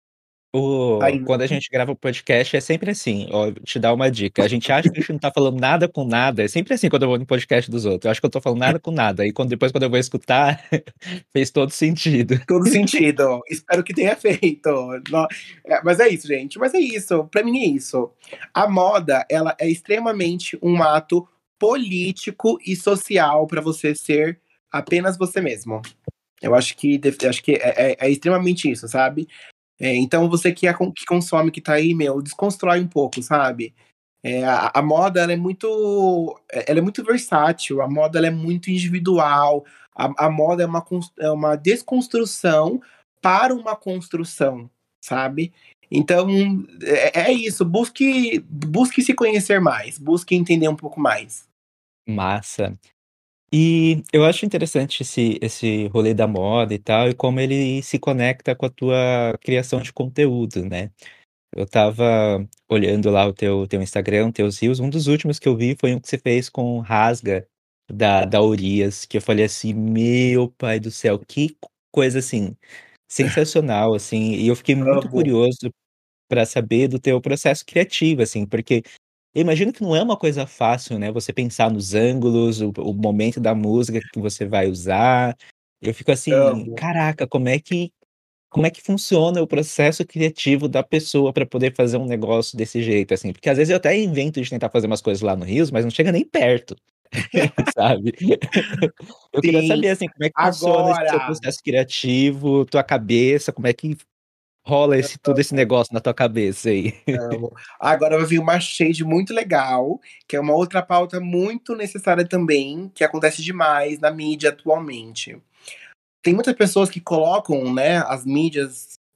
O, Ainda. quando a gente grava o podcast é sempre assim, ó, vou te dar uma dica. A gente acha que a gente não tá falando nada com nada. É sempre assim quando eu vou no podcast dos outros. Eu acho que eu tô falando nada com nada. E quando, depois, quando eu vou escutar, fez todo sentido. Todo sentido. Espero que tenha feito. No- é, mas é isso, gente. Mas é isso. Pra mim é isso. A moda, ela é extremamente um ato político e social pra você ser apenas você mesmo. Eu acho que, deve- acho que é, é- é extremamente isso, sabe? É, então você que, é, que consome, que tá aí, meu, desconstrói um pouco, sabe? É, a, a moda, ela é muito, ela é muito versátil, a moda ela é muito individual, a, a moda é uma, cons- é uma desconstrução para uma construção, sabe? Então, é, é isso, busque, busque se conhecer mais, busque entender um pouco mais. Massa. E eu acho interessante esse, esse rolê da moda e tal, e como ele se conecta com a tua criação de conteúdo, né? Eu tava olhando lá o teu, teu Instagram, teus reels. Um dos últimos que eu vi foi um que você fez com Rasga, da, da Urias, que eu falei assim, meu pai do céu, que coisa assim, sensacional, assim. E eu fiquei muito Amo. curioso para saber do teu processo criativo, assim, porque eu imagino que não é uma coisa fácil, né? Você pensar nos ângulos, o, o momento da música que você vai usar. Eu fico assim, Amo. caraca, como é que como é que funciona o processo criativo da pessoa para poder fazer um negócio desse jeito, assim? Porque às vezes eu até invento de tentar fazer umas coisas lá no Reels, mas não chega nem perto, sabe? Eu queria Sim, saber, assim, como é que funciona esse seu agora. processo criativo, tua cabeça, como é que rola esse todo esse negócio na tua cabeça aí? Amo. Agora vai vir uma shade muito legal, que é uma outra pauta muito necessária também, que acontece demais na mídia atualmente. Tem muitas pessoas que colocam, né, as mídias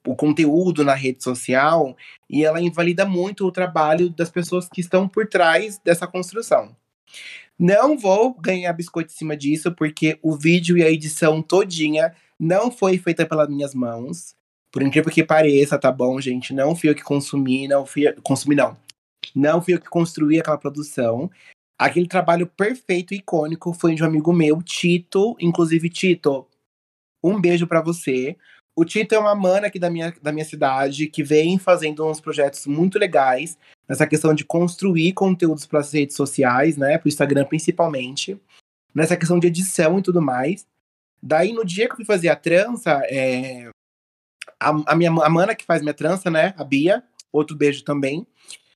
o conteúdo na rede social e ela invalida muito o trabalho das pessoas que estão por trás dessa construção. Não vou ganhar biscoito em cima disso, porque o vídeo e a edição todinha não foi feita pelas minhas mãos. Por incrível que pareça, tá bom, gente? Não fui eu que consumi, não fui eu, consumi não. Não fui eu que construí aquela produção. Aquele trabalho perfeito e icônico foi de um amigo meu, Tito. Inclusive, Tito, um beijo pra você. O Tito é uma mana aqui da minha, da minha cidade, que vem fazendo uns projetos muito legais, nessa questão de construir conteúdos para as redes sociais, né, pro Instagram principalmente, nessa questão de edição e tudo mais. Daí, no dia que eu fui fazer a trança, é, a, a minha a mana que faz minha trança, né, a Bia, outro beijo também,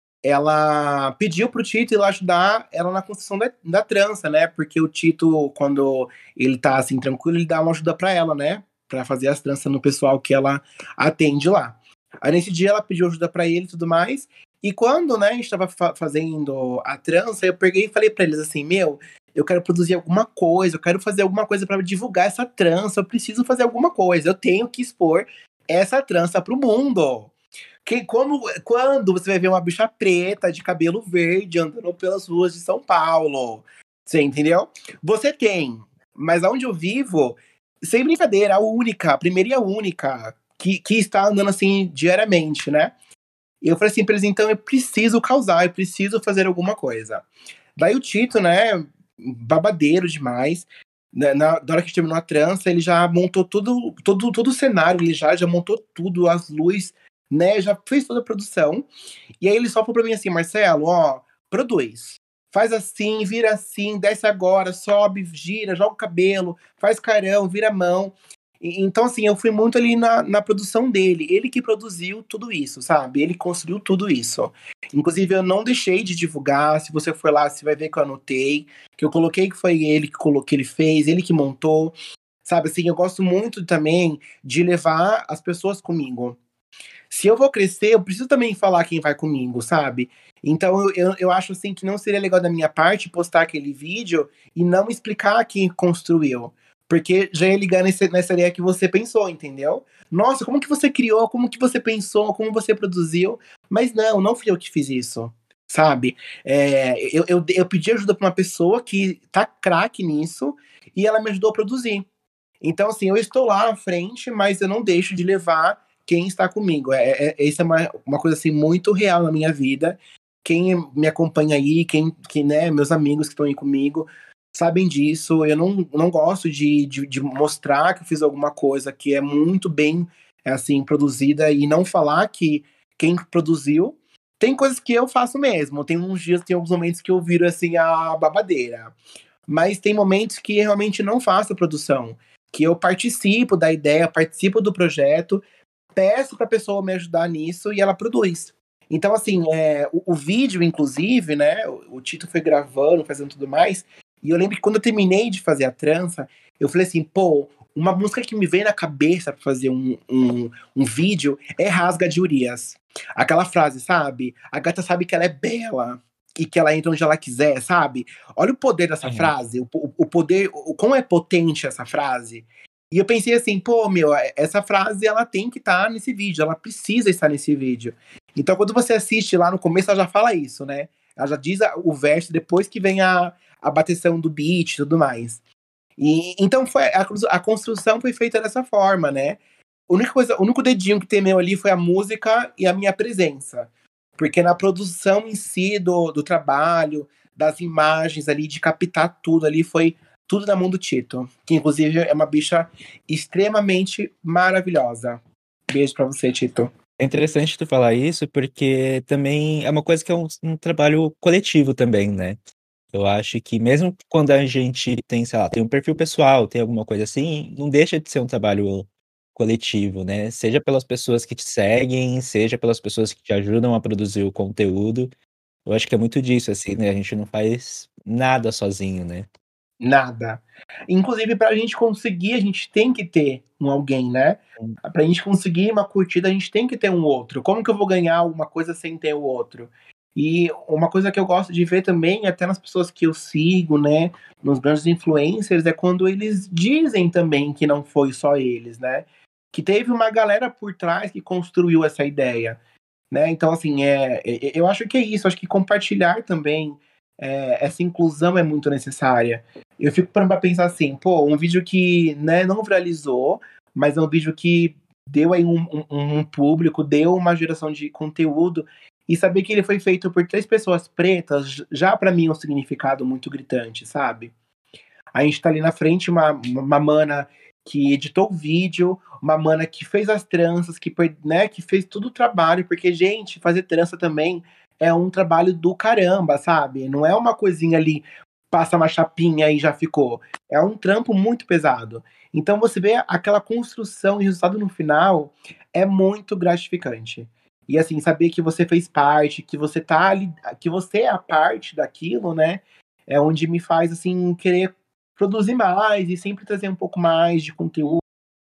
ela pediu pro Tito ir lá ajudar ela na construção da, da trança, né, porque o Tito, quando ele tá, assim, tranquilo, ele dá uma ajuda pra ela, né, pra fazer as tranças no pessoal que ela atende lá. Aí nesse dia ela pediu ajuda pra ele e tudo mais. E quando, né, a gente tava fa- fazendo a trança, eu peguei e falei pra eles assim, meu, eu quero produzir alguma coisa, eu quero fazer alguma coisa pra divulgar essa trança, eu preciso fazer alguma coisa, eu tenho que expor essa trança pro mundo. Que, como, quando você vai ver uma bicha preta de cabelo verde andando pelas ruas de São Paulo? Você entendeu? Você tem, mas onde eu vivo, sem brincadeira, a única, a primeira e a única que, que está andando assim diariamente, né? E eu falei assim pra eles, então eu preciso causar, eu preciso fazer alguma coisa. Daí o Tito, né, babadeiro demais, na, na, na hora que terminou a trança, ele já montou tudo, todo, todo o cenário, ele já, já montou tudo, as luzes, né, já fez toda a produção. E aí ele só falou pra mim assim, Marcelo, ó, produz. Faz assim, vira assim, desce agora, sobe, gira, joga o cabelo, faz carão, vira a mão. E- Então, assim, eu fui muito ali na, na produção dele. Ele que produziu tudo isso, sabe? Ele construiu tudo isso. Inclusive, eu não deixei de divulgar. Se você for lá, você vai ver que eu anotei. Que eu coloquei que foi ele que, colo- que ele fez, ele que montou. Sabe, assim, eu gosto muito também de levar as pessoas comigo. Se eu vou crescer, eu preciso também falar quem vai comigo, sabe? Então eu, eu, eu acho assim que não seria legal da minha parte postar aquele vídeo e não explicar quem construiu. Porque já ia ligar nesse, nessa ideia que você pensou, entendeu? Nossa, como que você criou, como que você pensou, como você produziu. Mas não, não fui eu que fiz isso, sabe? É, eu, eu, eu pedi ajuda pra uma pessoa que tá craque nisso e ela me ajudou a produzir. Então, assim, eu estou lá à frente, mas eu não deixo de levar quem está comigo. É, é, é- isso é uma, uma coisa, assim, muito real na minha vida. Quem me acompanha aí, quem, que, né, meus amigos que estão aí comigo, sabem disso. Eu não, não gosto de, de, de mostrar que eu fiz alguma coisa que é muito bem, é, assim, produzida e não falar que quem produziu. Tem coisas que eu faço mesmo. Tem uns dias, tem alguns momentos que eu viro, assim, a babadeira. Mas tem momentos que eu realmente não faço a produção, que eu participo da ideia, participo do projeto, peço para a pessoa me ajudar nisso e ela produz. Então, assim, é, o, o vídeo, inclusive, né, o, o Tito foi gravando, fazendo tudo mais, e eu lembro que quando eu terminei de fazer a trança, eu falei assim, pô, uma música que me veio na cabeça para fazer um, um, um vídeo é Rasga de Urias. Aquela frase, sabe? A gata sabe que ela é bela e que ela entra onde ela quiser, sabe? Olha o poder dessa Uhum. frase, o, o, o poder, o quão é potente essa frase. E eu pensei assim, pô, meu, essa frase ela tem que estar nesse vídeo, ela precisa estar nesse vídeo. Então, quando você assiste lá no começo, ela já fala isso, né? Ela já diz a- o verso depois que vem a, a bateção do beat e tudo mais. E então foi a, cru- a construção foi feita dessa forma, né? A única coisa, o único dedinho que temeu ali foi a música e a minha presença. Porque na produção em si do, do trabalho, das imagens ali, de captar tudo ali, foi tudo na mão do Tito. Que inclusive é uma bicha extremamente maravilhosa. Beijo pra você, Tito. É interessante tu falar isso, porque também é uma coisa que é um, um trabalho coletivo também, né? Eu acho que mesmo quando a gente tem, sei lá, tem um perfil pessoal, tem alguma coisa assim, não deixa de ser um trabalho coletivo, né? Seja pelas pessoas que te seguem, seja pelas pessoas que te ajudam a produzir o conteúdo. Eu acho que é muito disso, assim, né? A gente não faz nada sozinho, né? Nada. Inclusive, pra gente conseguir, a gente tem que ter um alguém, né? Pra gente conseguir uma curtida, a gente tem que ter um outro. Como que eu vou ganhar alguma coisa sem ter o outro? E uma coisa que eu gosto de ver também, até nas pessoas que eu sigo, né? Nos grandes influencers, é quando eles dizem também que não foi só eles, né? que teve uma galera por trás que construiu essa ideia, né? Então, assim, é, é- eu acho que é isso. Acho que compartilhar também é, essa inclusão é muito necessária. Eu fico parando pra pensar assim, pô, um vídeo que, né, não viralizou, mas é um vídeo que deu aí um, um- um público, deu uma geração de conteúdo, e saber que ele foi feito por três pessoas pretas, já pra mim é um significado muito gritante, sabe? A gente tá ali na frente, uma, uma mana que editou o vídeo, uma mana que fez as tranças, que, per- né, que fez todo o trabalho, porque, gente, fazer trança também é um trabalho do caramba, sabe? Não é uma coisinha ali, passa uma chapinha e já ficou. É um trampo muito pesado. Então você vê aquela construção e resultado no final é muito gratificante. E assim, saber que você fez parte, que você tá ali, que você é a parte daquilo, né? É onde me faz assim querer produzir mais e sempre trazer um pouco mais de conteúdo.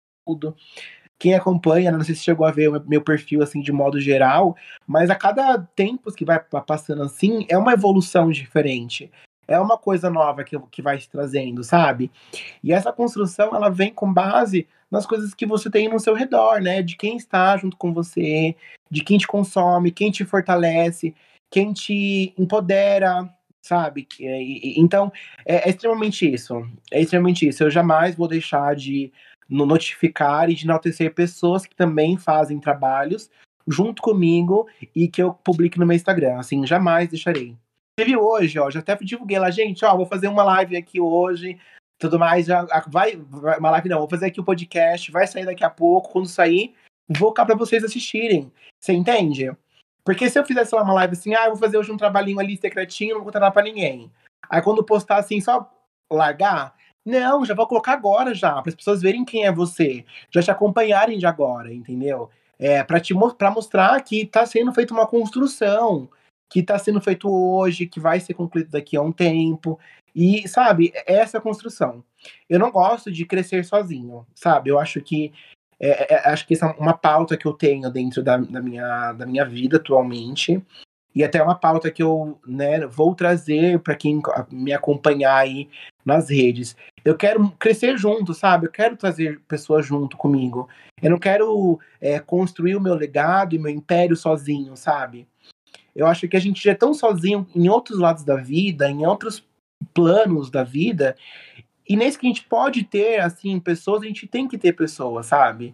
Quem acompanha, né, não sei se chegou a ver o meu perfil assim de modo geral, mas a cada tempo que vai passando assim, é uma evolução diferente. É uma coisa nova que, que vai se trazendo, sabe? E essa construção, ela vem com base nas coisas que você tem no seu redor, né? De quem está junto com você, de quem te consome, quem te fortalece, quem te empodera, sabe? E- e- Então, é, é extremamente isso. É extremamente isso. Eu jamais vou deixar de no- notificar e de enaltecer pessoas que também fazem trabalhos junto comigo e que eu publique no meu Instagram. Assim, jamais deixarei. Teve hoje, ó, já até divulguei lá, gente, ó, vou fazer uma live aqui hoje, tudo mais, já vai, vai uma live não, vou fazer aqui o podcast, vai sair daqui a pouco, quando sair, vou cá pra vocês assistirem. Você entende? Porque se eu fizesse lá uma live assim, ah, eu vou fazer hoje um trabalhinho ali secretinho, não vou contar nada pra ninguém. Aí quando postar assim, só largar, não, já vou colocar agora já, para as pessoas verem quem é você, já te acompanharem de agora, entendeu? É, para te para mostrar que tá sendo feita uma construção, que tá sendo feito hoje, que vai ser concluído daqui a um tempo. E, sabe, é essa construção. Eu não gosto de crescer sozinho, sabe? Eu acho que é, é, acho que essa é uma pauta que eu tenho dentro da, da, minha, da minha vida atualmente. E até uma pauta que eu, né, vou trazer para quem me acompanhar aí nas redes. Eu quero crescer junto, sabe? Eu quero trazer pessoas junto comigo. Eu não quero é, construir o meu legado e meu império sozinho, sabe? Eu acho que a gente já é tão sozinho em outros lados da vida, em outros planos da vida, e nesse que a gente pode ter, assim, pessoas, a gente tem que ter pessoas, sabe?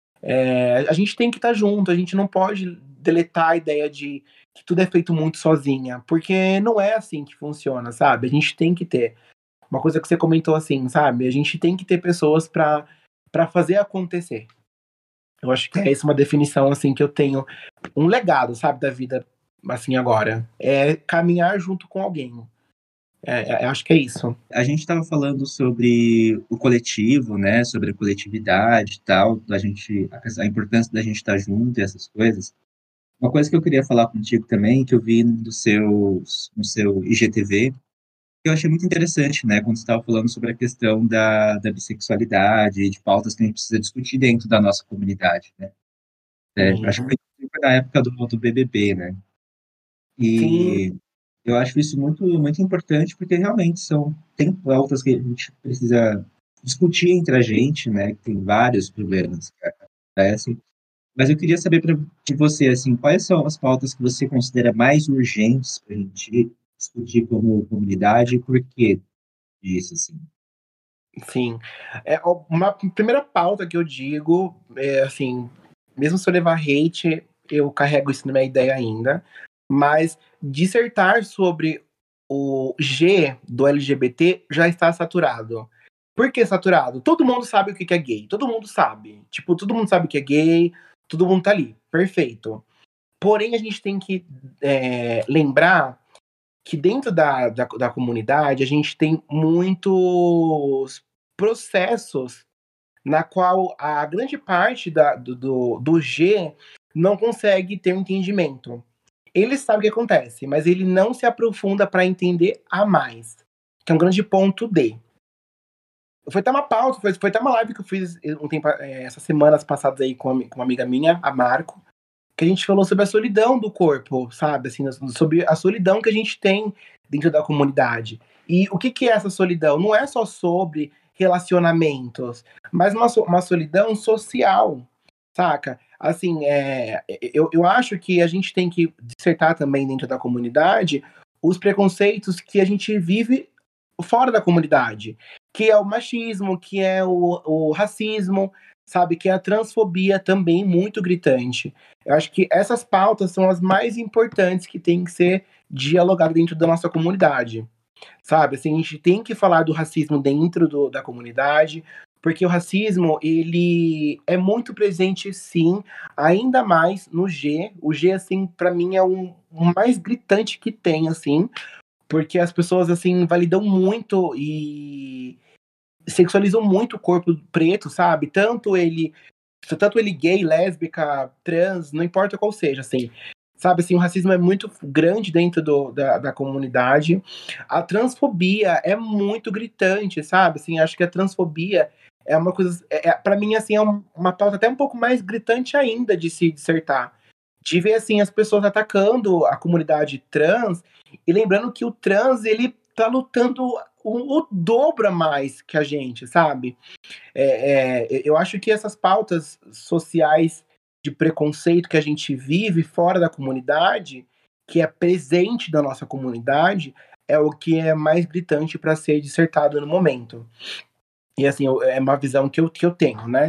É, a gente tem que estar junto, a gente não pode deletar a ideia de que tudo é feito muito sozinha, porque não é assim que funciona, sabe? A gente tem que ter. Uma coisa que você comentou assim, sabe? A gente tem que ter pessoas para para fazer acontecer. Eu acho que é essa uma definição assim que eu tenho, um legado, sabe, da vida assim agora. É caminhar junto com alguém. É, é, acho que é isso. A gente estava falando sobre o coletivo, né? Sobre a coletividade e tal, da gente, a, a importância da gente estar junto e essas coisas. Uma coisa que eu queria falar contigo também, que eu vi no seu, no seu I G T V, que eu achei muito interessante, né? Quando você estava falando sobre a questão da, da bissexualidade, de pautas que a gente precisa discutir dentro da nossa comunidade, né? É, acho que Uhum. foi na época do, do B B B, né? Sim, E eu acho isso muito, muito importante, porque realmente são, tem pautas que a gente precisa discutir entre a gente, né? Que tem vários problemas que acontecem. Mas eu queria saber pra, de você, assim, quais são as pautas que você considera mais urgentes para a gente discutir como comunidade e por que disso, assim? sim. É, ó, uma primeira pauta que eu digo é assim, mesmo se eu levar hate, eu carrego isso na minha ideia ainda, mas dissertar sobre o G do L G B T já está saturado. Por que saturado? Todo mundo sabe o que que é gay, todo mundo sabe. Tipo, todo mundo sabe o que é gay, todo mundo tá ali, perfeito. Porém, a gente tem que é, lembrar que dentro da, da, da comunidade a gente tem muitos processos na qual a grande parte da, do, do, do G não consegue ter um entendimento. Ele sabe o que acontece, mas ele não se aprofunda para entender a mais, que é um grande ponto D. Foi até uma pauta, foi, foi até uma live que eu fiz um tempo, é, essas semanas passadas aí com, com uma amiga minha, a Marco, que a gente falou sobre a solidão do corpo, sabe? Assim, sobre a solidão que a gente tem dentro da comunidade. E o que, que é essa solidão? Não é só sobre relacionamentos, mas uma, so- uma solidão social, saca? Assim, é, eu, eu acho que a gente tem que dissertar também dentro da comunidade os preconceitos que a gente vive fora da comunidade, que é o machismo, que é o, o racismo, sabe? Que é a transfobia também muito gritante. Eu acho que essas pautas são as mais importantes que têm que ser dialogadas dentro da nossa comunidade, sabe? Assim, a gente tem que falar do racismo dentro do- da comunidade, porque o racismo, ele é muito presente, sim, ainda mais no G. O G, assim, pra mim é um, o mais gritante que tem, assim, porque as pessoas, assim, validam muito e sexualizam muito o corpo preto, sabe? Tanto ele, tanto ele gay, lésbica, trans, não importa qual seja, assim. Sabe, assim, o racismo é muito grande dentro do, da, da comunidade. A transfobia é muito gritante, sabe? Assim, acho que a transfobia é uma coisa, é, é, para mim, assim, é um- uma pauta até um pouco mais gritante ainda de se dissertar. De ver, assim, as pessoas atacando a comunidade trans e lembrando que o trans, ele tá lutando o, o dobro a mais que a gente, sabe? É, é, eu acho que essas pautas sociais de preconceito que a gente vive fora da comunidade, que é presente da nossa comunidade, é o que é mais gritante para ser dissertado no momento. E assim, eu- é uma visão que eu, que eu tenho, né?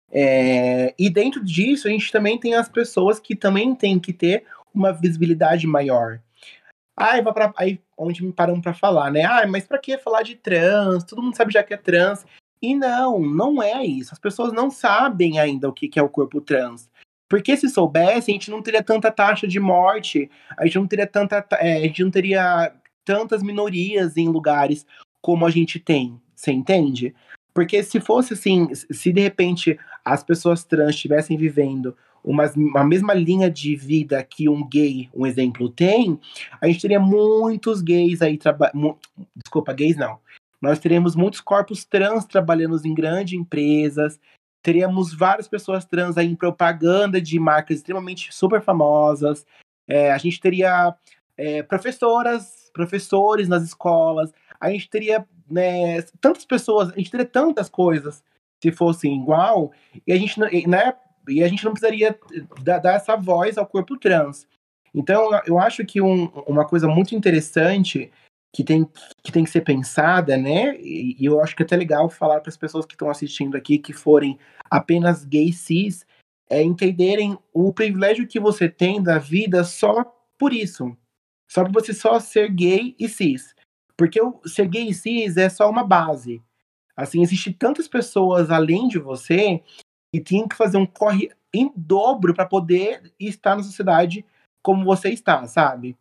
É, e dentro disso, a gente também tem as pessoas que também têm que ter uma visibilidade maior. Aí, vai pra, aí onde me param pra falar, né? Ah, mas pra que falar de trans? Todo mundo sabe já que é trans. E não, não é isso. As pessoas não sabem ainda o que que é o corpo trans. Porque se soubessem, a gente não teria tanta taxa de morte, a gente não teria tanta, é, a gente não teria tantas minorias em lugares como a gente tem. Você entende? Porque se fosse assim, se de repente as pessoas trans estivessem vivendo uma, uma mesma linha de vida que um gay, um exemplo, tem, a gente teria muitos gays aí trabalhando. Desculpa, gays não. Nós teríamos muitos corpos trans trabalhando em grandes empresas, teríamos várias pessoas trans aí em propaganda de marcas extremamente super famosas, é, a gente teria é, professoras, professores nas escolas, a gente teria né, tantas pessoas, a gente teria tantas coisas se fossem igual, e a gente, não- e, né, e a gente não precisaria dar, dar essa voz ao corpo trans. Então, eu acho que um- uma coisa muito interessante que tem, que tem que ser pensada, né? E, e eu acho que é até legal falar para as pessoas que estão assistindo aqui, que forem apenas gays cis, é entenderem o privilégio que você tem da vida só por isso. Só por você só ser gay e cis. Porque o ser gay e cis é só uma base. Assim, existe tantas pessoas além de você e tem que fazer um corre em dobro para poder estar na sociedade como você está, sabe?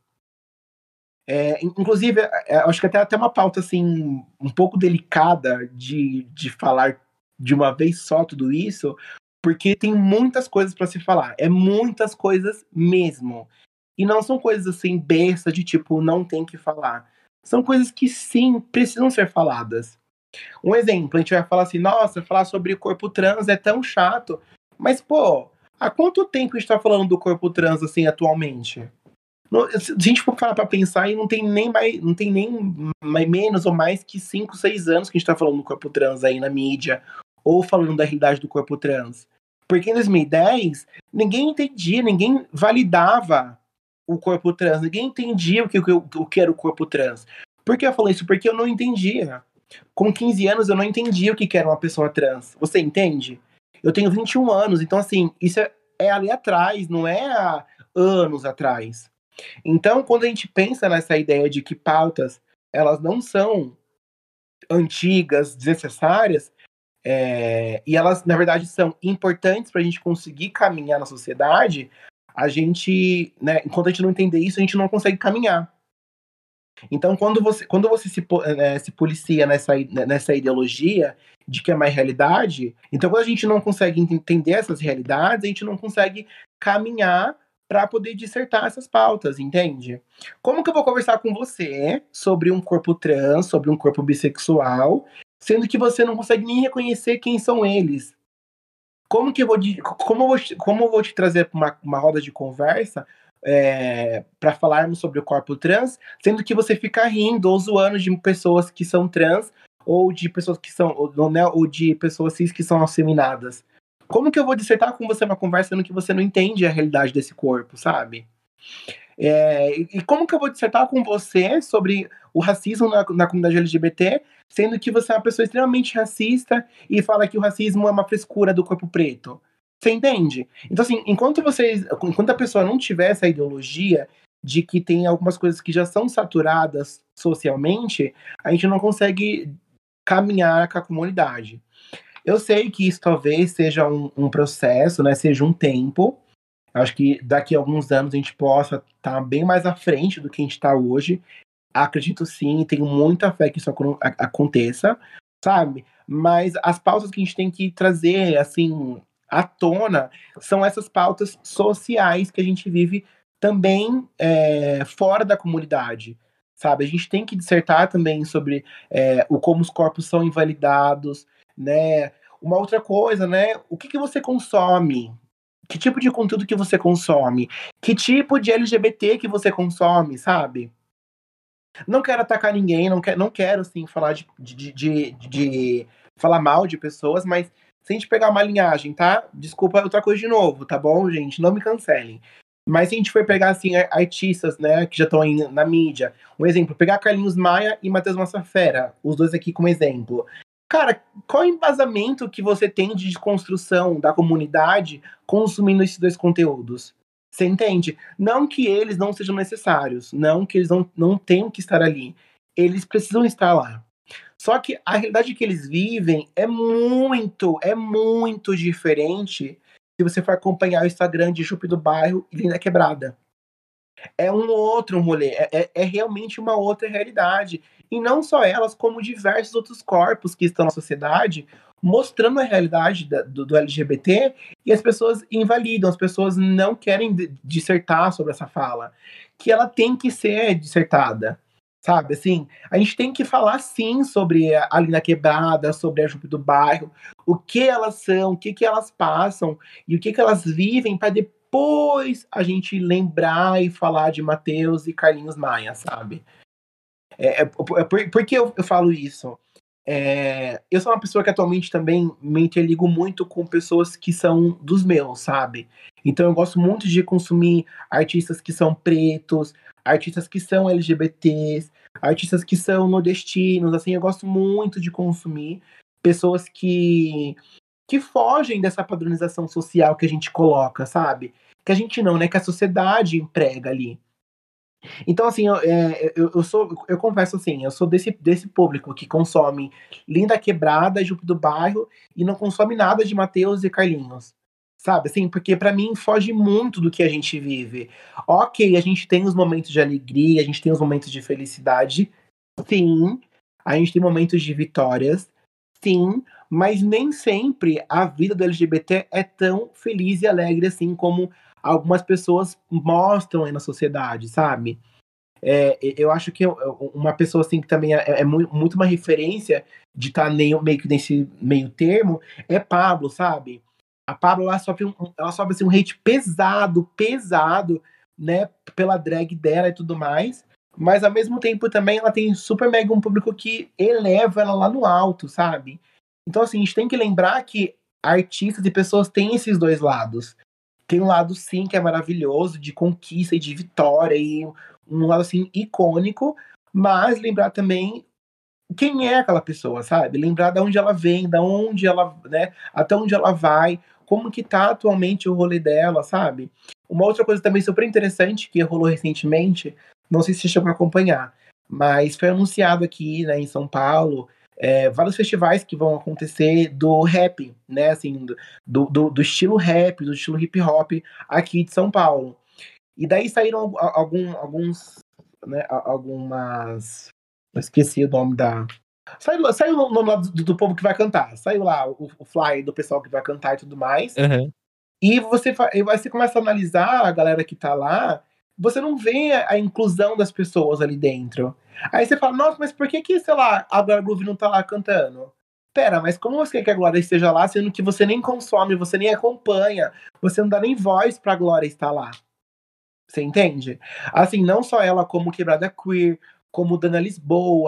É, inclusive, é, acho que até, até uma pauta assim um pouco delicada de, de falar de uma vez só tudo isso, porque tem muitas coisas para se falar, é muitas coisas mesmo. E não são coisas assim besta de tipo não tem que falar. São coisas que sim precisam ser faladas. Um exemplo, a gente vai falar assim, nossa, falar sobre o corpo trans é tão chato. Mas, pô, há quanto tempo a gente tá falando do corpo trans, assim, atualmente? No- Se a gente for parar pra pensar, e não tem nem mais, não tem nem mais, menos ou mais que cinco, seis anos que a gente tá falando do corpo trans aí na mídia, ou falando da realidade do corpo trans. Porque em dois mil e dez, ninguém entendia, ninguém validava o corpo trans, ninguém entendia o que, o, o que era o corpo trans. Por que eu falo isso? Porque eu não entendia. Com quinze anos eu não entendia o que que era uma pessoa trans. Você entende? Eu tenho vinte e um anos, então assim, isso é, é ali atrás, não é há anos atrás. Então, quando a gente pensa nessa ideia de que pautas elas não são antigas, desnecessárias, é, e elas, na verdade, são importantes para a gente conseguir caminhar na sociedade, a gente, né, enquanto a gente não entender isso, a gente não consegue caminhar. Então, quando você, quando você se, po- eh, se policia nessa, i- nessa ideologia de que é mais realidade, então quando a gente não consegue ent- entender essas realidades, a gente não consegue caminhar para poder dissertar essas pautas, entende? Como que eu vou conversar com você sobre um corpo trans, sobre um corpo bissexual, sendo que você não consegue nem reconhecer quem são eles? Como que eu vou, di- como eu vou, te- como eu vou te trazer para uma, uma roda de conversa para falarmos sobre o corpo trans, sendo que você fica rindo ou zoando de pessoas que são trans ou de pessoas que são, ou, né, ou de pessoas cis que são afeminadas. Como que eu vou dissertar com você uma conversa sendo que você não entende a realidade desse corpo, sabe? É, e como que eu vou dissertar com você sobre o racismo na, na comunidade L G B T, sendo que você é uma pessoa extremamente racista e fala que o racismo é uma frescura do corpo preto? Você entende? Então, assim, enquanto vocês, enquanto a pessoa não tiver essa ideologia de que tem algumas coisas que já são saturadas socialmente, a gente não consegue caminhar com a comunidade. Eu sei que isso talvez seja um, um processo, né? Seja um tempo. Acho que daqui a alguns anos a gente possa estar bem mais à frente do que a gente está hoje. Acredito sim, tenho muita fé que isso aconteça, sabe? Mas as pautas que a gente tem que trazer, assim, à tona, são essas pautas sociais que a gente vive também é, fora da comunidade, sabe? A gente tem que dissertar também sobre é, o como os corpos são invalidados, né? Uma outra coisa, né? O que, que você consome? Que tipo de conteúdo que você consome? Que tipo de L G B T que você consome, sabe? Não quero atacar ninguém, não quero, não quero assim, falar de, de, de, de falar mal de pessoas, mas se a gente pegar uma linhagem, tá? Desculpa outra coisa de novo, tá bom, gente? Não me cancelem. Mas se a gente for pegar, assim, artistas, né, que já estão aí na mídia, um exemplo, pegar Carlinhos Maia e Matheus Massafera, os dois aqui como exemplo. Cara, qual é o embasamento que você tem de desconstrução da comunidade consumindo esses dois conteúdos? Você entende? Não que eles não sejam necessários, não que eles não, não tenham que estar ali. Eles precisam estar lá. Só que a realidade que eles vivem é muito, é muito diferente se você for acompanhar o Instagram de Jupe do Bairro e Linda Quebrada. É um outro rolê, é, é, é realmente uma outra realidade. E não só elas, como diversos outros corpos que estão na sociedade, mostrando a realidade da, do, do L G B T, e as pessoas invalidam, as pessoas não querem dissertar sobre essa fala, que ela tem que ser dissertada, sabe? Assim, a gente tem que falar sim sobre a Linda Quebrada, sobre a Jupe do Bairro, o que elas são, o que, que elas passam, e o que, que elas vivem, para depois a gente lembrar e falar de Matheus e Carlinhos Maia, sabe? É, é, por, por que eu, eu falo isso? É, eu sou uma pessoa que atualmente também me interligo muito com pessoas que são dos meus, sabe? Então eu gosto muito de consumir artistas que são pretos, artistas que são L G B Ts, artistas que são nordestinos, assim, eu gosto muito de consumir pessoas que, que fogem dessa padronização social que a gente coloca, sabe? Que a gente não, né? Que a sociedade emprega ali. Então, assim, eu, é, eu, eu sou, eu confesso assim, eu sou desse, desse público que consome Linda Quebrada, Jupe do Bairro, e não consome nada de Matheus e Carlinhos. Sabe, assim, porque pra mim foge muito do que a gente vive. Ok, a gente tem os momentos de alegria, a gente tem os momentos de felicidade, sim. A gente tem momentos de vitórias, sim. Mas nem sempre a vida do L G B T é tão feliz e alegre assim como algumas pessoas mostram aí na sociedade, sabe? É, eu acho que uma pessoa assim que também é, é muito uma referência de estar tá meio, meio que nesse meio termo é Pablo, sabe? A Pablo, ela sofre um, ela sofre assim, um hate pesado, pesado, né? Pela drag dela e tudo mais. Mas ao mesmo tempo também ela tem super mega um público que eleva ela lá no alto, sabe? Então assim, a gente tem que lembrar que artistas e pessoas têm esses dois lados. Tem um lado, sim, que é maravilhoso, de conquista e de vitória, e um lado, assim, icônico, mas lembrar também quem é aquela pessoa, sabe? Lembrar de onde ela vem, da onde ela, né, até onde ela vai, como que tá atualmente o rolê dela, sabe? Uma outra coisa também super interessante que rolou recentemente, não sei se você chegou a acompanhar, mas foi anunciado aqui, né, em São Paulo, é, vários festivais que vão acontecer do rap, né, assim, do, do, do estilo rap, do estilo hip hop aqui de São Paulo. E daí saíram algum, alguns, né, algumas... Eu esqueci o nome da... Saiu, saiu o nome do, do povo que vai cantar. Saiu lá o, o flyer do pessoal que vai cantar e tudo mais. Uhum. E você, você começa a analisar a galera que tá lá, você não vê a inclusão das pessoas ali dentro. Aí você fala, nossa, mas por que que, sei lá, a Glória Groove não tá lá cantando? Pera, mas como você quer que a Glória esteja lá, sendo que você nem consome, você nem acompanha, você não dá nem voz pra Glória estar lá? Você entende? Assim, não só ela como Quebrada Queer, como Dana Lisboa,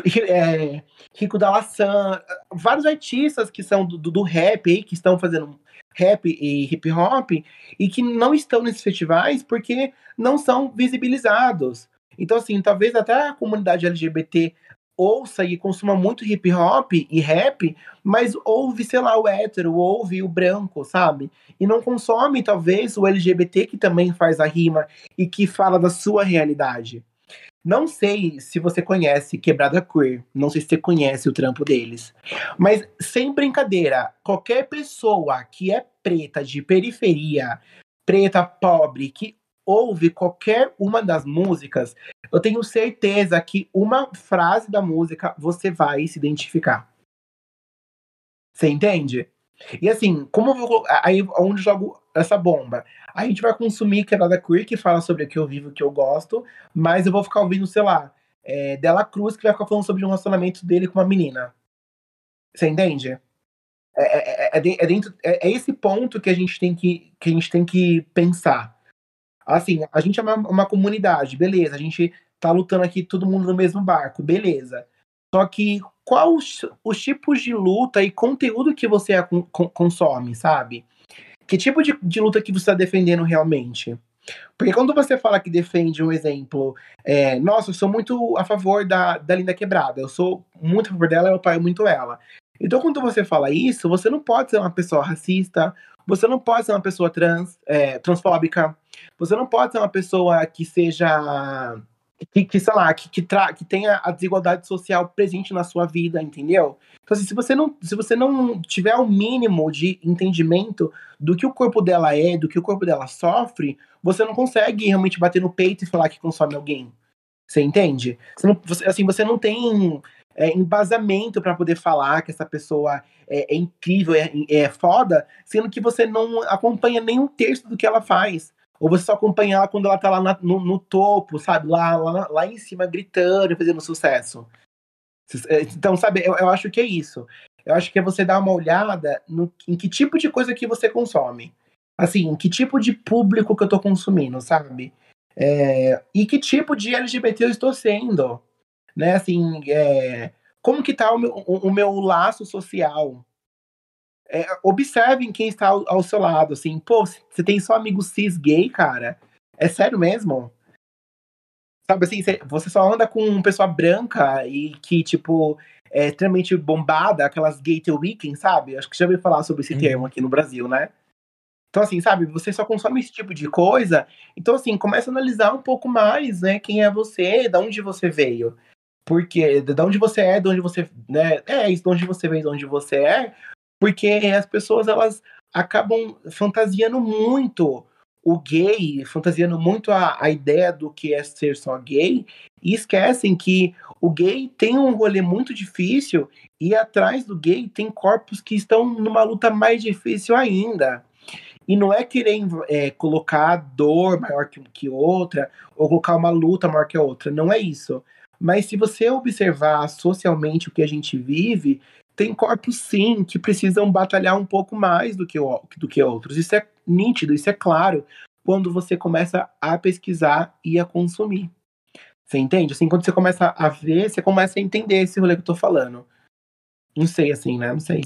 é, Rico da Laçã, vários artistas que são do, do, do rap aí, que estão fazendo rap e hip hop, e que não estão nesses festivais porque não são visibilizados. Então, assim, talvez até a comunidade L G B T ouça e consuma muito hip hop e rap, mas ouve, sei lá, o hétero, ouve o branco, sabe? E não consome, talvez, o L G B T que também faz a rima e que fala da sua realidade. Não sei se você conhece Quebrada Queer, não sei se você conhece o trampo deles, mas sem brincadeira, qualquer pessoa que é preta de periferia, preta pobre, que ouve qualquer uma das músicas, eu tenho certeza que uma frase da música você vai se identificar. Você entende? E assim, como eu vou. Aí, onde eu jogo essa bomba? A gente vai consumir Quebrada Queer, que fala sobre o que eu vivo, o que eu gosto, mas eu vou ficar ouvindo, sei lá, é, Dela Cruz, que vai ficar falando sobre um relacionamento dele com uma menina. Você entende? É, é, é, é, dentro, é, é esse ponto que a gente tem que, que, a gente tem que pensar. Assim, a gente é uma, uma comunidade, beleza, a gente tá lutando aqui todo mundo no mesmo barco, beleza. Só que qual os, os tipos de luta e conteúdo que você a, con, consome, sabe? Que tipo de, de luta que você está defendendo realmente? Porque quando você fala que defende um exemplo, é, nossa, eu sou muito a favor da, da Linda Quebrada, eu sou muito a favor dela, eu apoio muito ela. Então, quando você fala isso, você não pode ser uma pessoa racista, você não pode ser uma pessoa trans, é, transfóbica, você não pode ser uma pessoa que seja. Que, que sei lá, que, que, tra que tenha a desigualdade social presente na sua vida, entendeu? Então, assim, se você não, se você não tiver o mínimo de entendimento do que o corpo dela é, do que o corpo dela sofre, você não consegue realmente bater no peito e falar que consome alguém. Você entende? Você não, você, assim, você não tem é, embasamento para poder falar que essa pessoa é, é incrível, é, é foda, sendo que você não acompanha nem um terço do que ela faz. Ou você só acompanha ela quando ela tá lá na, no, no topo, sabe? Lá, lá, lá em cima, gritando e fazendo sucesso. Então, sabe, eu, eu acho que é isso. Eu acho que é você dar uma olhada no, em que tipo de coisa que você consome. Assim, em que tipo de público que eu tô consumindo, sabe? É, e que tipo de L G B T eu estou sendo. Né, assim, é, como que tá o meu, o, o meu laço social. É, observem quem está ao, ao seu lado, assim, pô, você tem só amigo cis gay, cara? É sério mesmo? Sabe assim, cê, você só anda com pessoa branca e que, tipo, é extremamente bombada, aquelas gay till weekend, sabe? Acho que já ouviu falar sobre esse termo Uhum. aqui no Brasil, né? Então, assim, sabe, você só consome esse tipo de coisa. Então, assim, começa a analisar um pouco mais, né? Quem é você, de onde você veio. Porque, de onde você é, de onde você, né? É isso, de onde você veio, de onde você é. Porque as pessoas, elas acabam fantasiando muito o gay, fantasiando muito a, a ideia do que é ser só gay, e esquecem que o gay tem um rolê muito difícil, e atrás do gay tem corpos que estão numa luta mais difícil ainda. E não é querer é, colocar dor maior que, que outra, ou colocar uma luta maior que a outra. Não é isso. Mas se você observar socialmente o que a gente vive, tem corpos sim que precisam batalhar um pouco mais do que, o, do que outros. Isso é nítido, isso é claro, quando você começa a pesquisar e a consumir. Você entende? Assim, quando você começa a ver, você começa a entender esse rolê que eu tô falando. Não sei, assim, né? Não sei.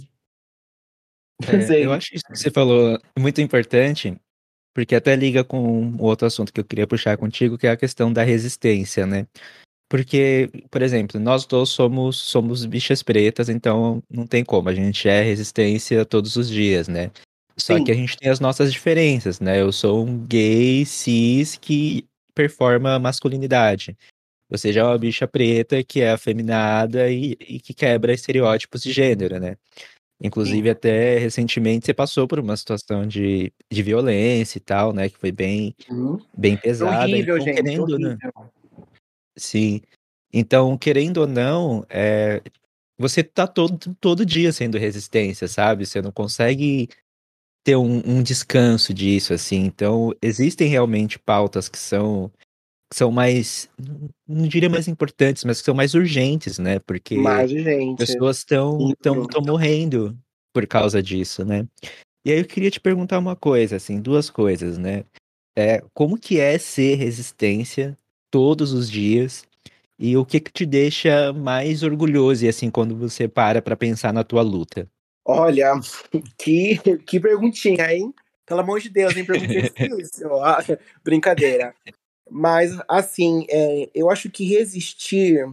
Não É, eu sei. acho isso que você falou muito importante, porque até liga com o outro assunto que eu queria puxar contigo, que é a questão da resistência, né? Porque, por exemplo, nós dois somos, somos bichas pretas, então não tem como, a gente é resistência todos os dias, né? Só que a Sim. gente tem as nossas diferenças, né? Eu sou um gay cis que performa masculinidade. Você já é uma bicha preta que é afeminada e, e que quebra estereótipos de gênero, né? Sim. Inclusive, até recentemente você passou por uma situação de, de violência e tal, né? Que foi bem, Hum. bem Foi pesada. horrível, Então, gente, querendo, né? horrível. Sim. Então, querendo ou não, é, você tá todo, todo dia sendo resistência, sabe? Você não consegue ter um, um descanso disso, assim. Então, existem realmente pautas que são, que são mais, não diria mais importantes, mas que são mais urgentes, né? Porque Mais gente. pessoas estão tão, Uhum. tão morrendo por causa disso, né? E aí eu queria te perguntar uma coisa, assim, duas coisas, né? É, como que é ser resistência todos os dias? E o que que te deixa mais orgulhoso, e assim, quando você para pra pensar na tua luta? Olha, que, que perguntinha, hein? Pelo amor de Deus, hein? Perguntinha difícil. Ah, brincadeira. Mas, assim, é, eu acho que resistir,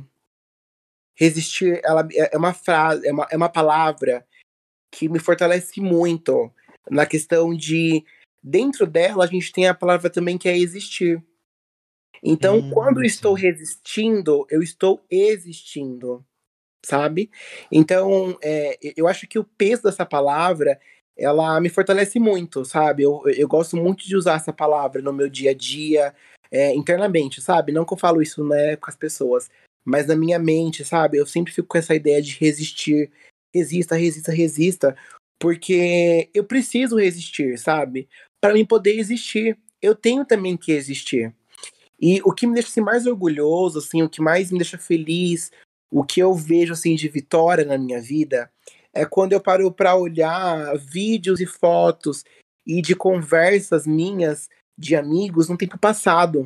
resistir, ela é é uma frase, é uma, é uma palavra que me fortalece muito na questão de, dentro dela, a gente tem a palavra também que é existir. Então, quando eu Hum, estou sim. resistindo, eu estou existindo, sabe? Então, é, eu acho que o peso dessa palavra, ela me fortalece muito, sabe? Eu, eu gosto muito de usar essa palavra no meu dia a dia, é, internamente, sabe? Não que eu falo isso, né, com as pessoas, mas na minha mente, sabe? Eu sempre fico com essa ideia de resistir, resista, resista, resista, porque eu preciso resistir, sabe? Para mim poder existir, eu tenho também que existir. E o que me deixa assim, mais orgulhoso, assim, o que mais me deixa feliz, o que eu vejo assim de vitória na minha vida, é quando eu paro para olhar vídeos e fotos e de conversas minhas de amigos no tempo passado,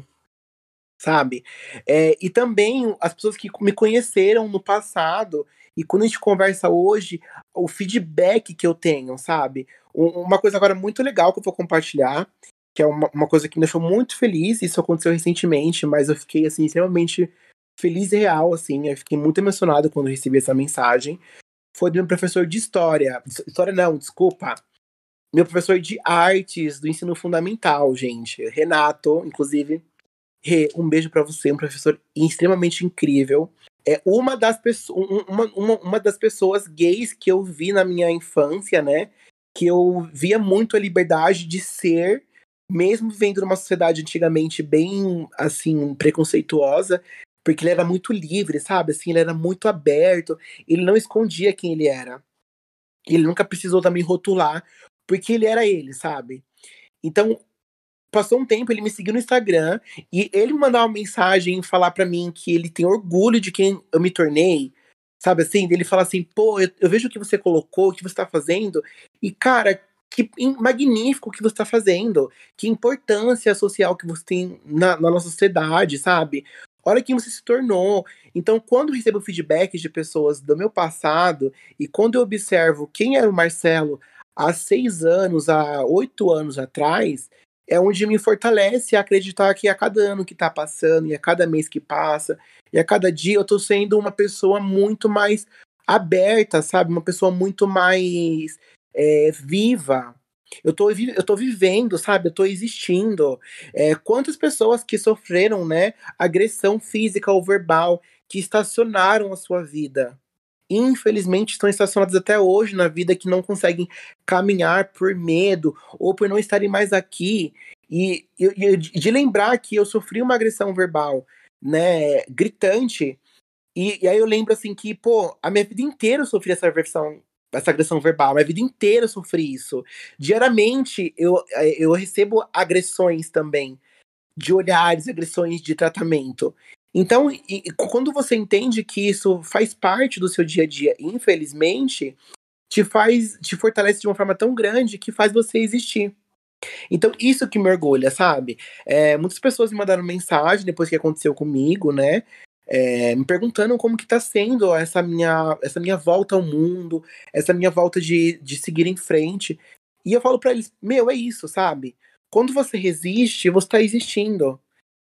sabe? É, e também as pessoas que me conheceram no passado, e quando a gente conversa hoje, o feedback que eu tenho, sabe? Um- Uma coisa agora muito legal que eu vou compartilhar, que é uma, uma coisa que me deixou muito feliz, isso aconteceu recentemente, mas eu fiquei, assim, extremamente feliz e real, assim, eu fiquei muito emocionado quando eu recebi essa mensagem. Foi do meu professor de história, história não, desculpa, meu professor de artes do ensino fundamental, gente, Renato, inclusive. Rê, um beijo pra você, um professor extremamente incrível. É uma das, pessoas, uma, uma, uma das pessoas gays que eu vi na minha infância, né? Que eu via muito a liberdade de ser, mesmo vivendo numa sociedade antigamente bem, assim, preconceituosa, porque ele era muito livre, sabe? Assim, ele era muito aberto, ele não escondia quem ele era. Ele nunca precisou também rotular, porque ele era ele, sabe? Então, passou um tempo, ele me seguiu no Instagram e ele me mandou uma mensagem falar pra mim que ele tem orgulho de quem eu me tornei, sabe assim? Ele fala assim, pô, eu, eu vejo o que você colocou, o que você tá fazendo, e cara, que in- magnífico o que você tá fazendo, que importância social que você tem na, na nossa sociedade, sabe? Olha quem você se tornou. Então, quando eu recebo feedback de pessoas do meu passado e quando eu observo quem era o Marcelo há seis anos, há oito anos atrás, é onde me fortalece a acreditar que a cada ano que tá passando, e a cada mês que passa, e a cada dia eu tô sendo uma pessoa muito mais aberta, sabe? Uma pessoa muito mais é, viva. Eu tô, vi- eu tô vivendo, sabe? Eu tô existindo. É, quantas pessoas que sofreram, né, agressão física ou verbal, que estacionaram a sua vida? Infelizmente estão estacionadas até hoje na vida, que não conseguem caminhar por medo ou por não estarem mais aqui. E, e- e de lembrar que eu sofri uma agressão verbal, né, gritante, e, e aí eu lembro assim que, pô, a minha vida inteira eu sofri essa versão, essa agressão verbal, a minha vida inteira eu sofri isso. Diariamente eu, eu recebo agressões também de olhares, agressões de tratamento. Então, e- e quando você entende que isso faz parte do seu dia a dia, infelizmente, te faz, te fortalece de uma forma tão grande que faz você existir. Então, isso que me orgulha, sabe? É, muitas pessoas me mandaram mensagem depois que aconteceu comigo, né? É, me perguntando como que tá sendo essa minha, essa minha volta ao mundo, essa minha volta de, de seguir em frente. E eu falo pra eles, meu, é isso, sabe? Quando você resiste, você tá existindo.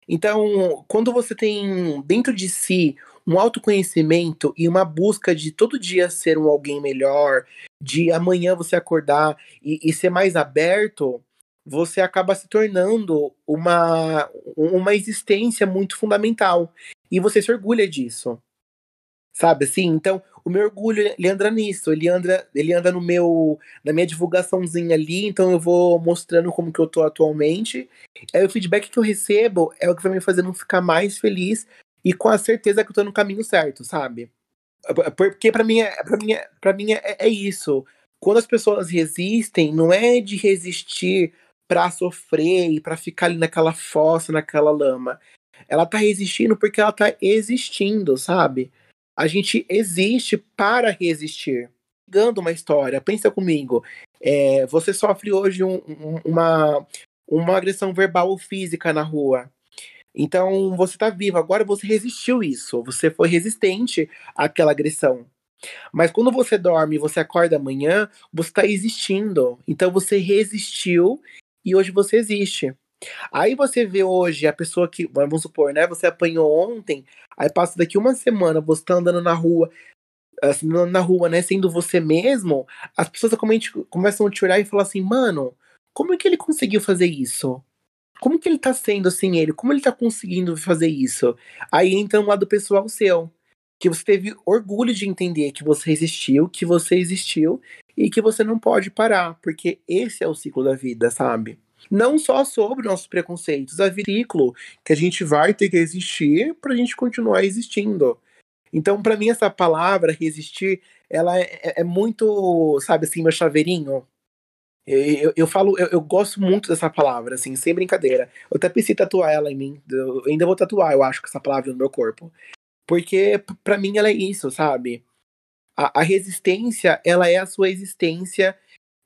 Então, quando você tem dentro de si um autoconhecimento e uma busca de todo dia ser um alguém melhor, de amanhã você acordar e, e ser mais aberto, você acaba se tornando uma, uma existência muito fundamental. E você se orgulha disso, sabe assim? Então, o meu orgulho, ele anda nisso, ele anda, ele anda no meu, na minha divulgaçãozinha ali, então eu vou mostrando como que eu tô atualmente. Aí o feedback que eu recebo é o que vai me fazendo ficar mais feliz e com a certeza que eu tô no caminho certo, sabe? Porque pra mim, é, pra mim, é, pra mim é, é isso. Quando as pessoas resistem, não é de resistir pra sofrer e pra ficar ali naquela fossa, naquela lama. Ela tá resistindo porque ela tá existindo, sabe? A gente existe para resistir. Pegando uma história, pensa comigo. É, você sofre hoje um- um- uma, uma agressão verbal ou física na rua. Então, você tá vivo, agora você resistiu isso, você foi resistente àquela agressão. Mas quando você dorme e você acorda amanhã, você tá existindo. Então você resistiu e hoje você existe. Aí você vê hoje a pessoa que, vamos supor, né? Você apanhou ontem, aí passa daqui uma semana, você tá andando na rua, assim, andando na rua, né? Sendo você mesmo, as pessoas comente- começam a te olhar e falar assim, mano, como é que ele conseguiu fazer isso? Como que ele tá sendo assim, ele? Como ele tá conseguindo fazer isso? Aí entra um lado pessoal seu. Que você teve orgulho de entender que você resistiu, que você existiu e que você não pode parar, porque esse é o ciclo da vida, sabe? Não só sobre nossos preconceitos, é um ciclo que a gente vai ter que existir pra gente continuar existindo. Então, pra mim, essa palavra, resistir, ela é, é- é muito, sabe assim, meu chaveirinho. Eu, eu, eu falo, eu, eu gosto muito dessa palavra, assim, sem brincadeira. Eu até pensei em tatuar ela em mim. Eu ainda vou tatuar, eu acho, com essa palavra no meu corpo. Porque, p- pra mim, ela é isso, sabe? A, a resistência, ela é a sua existência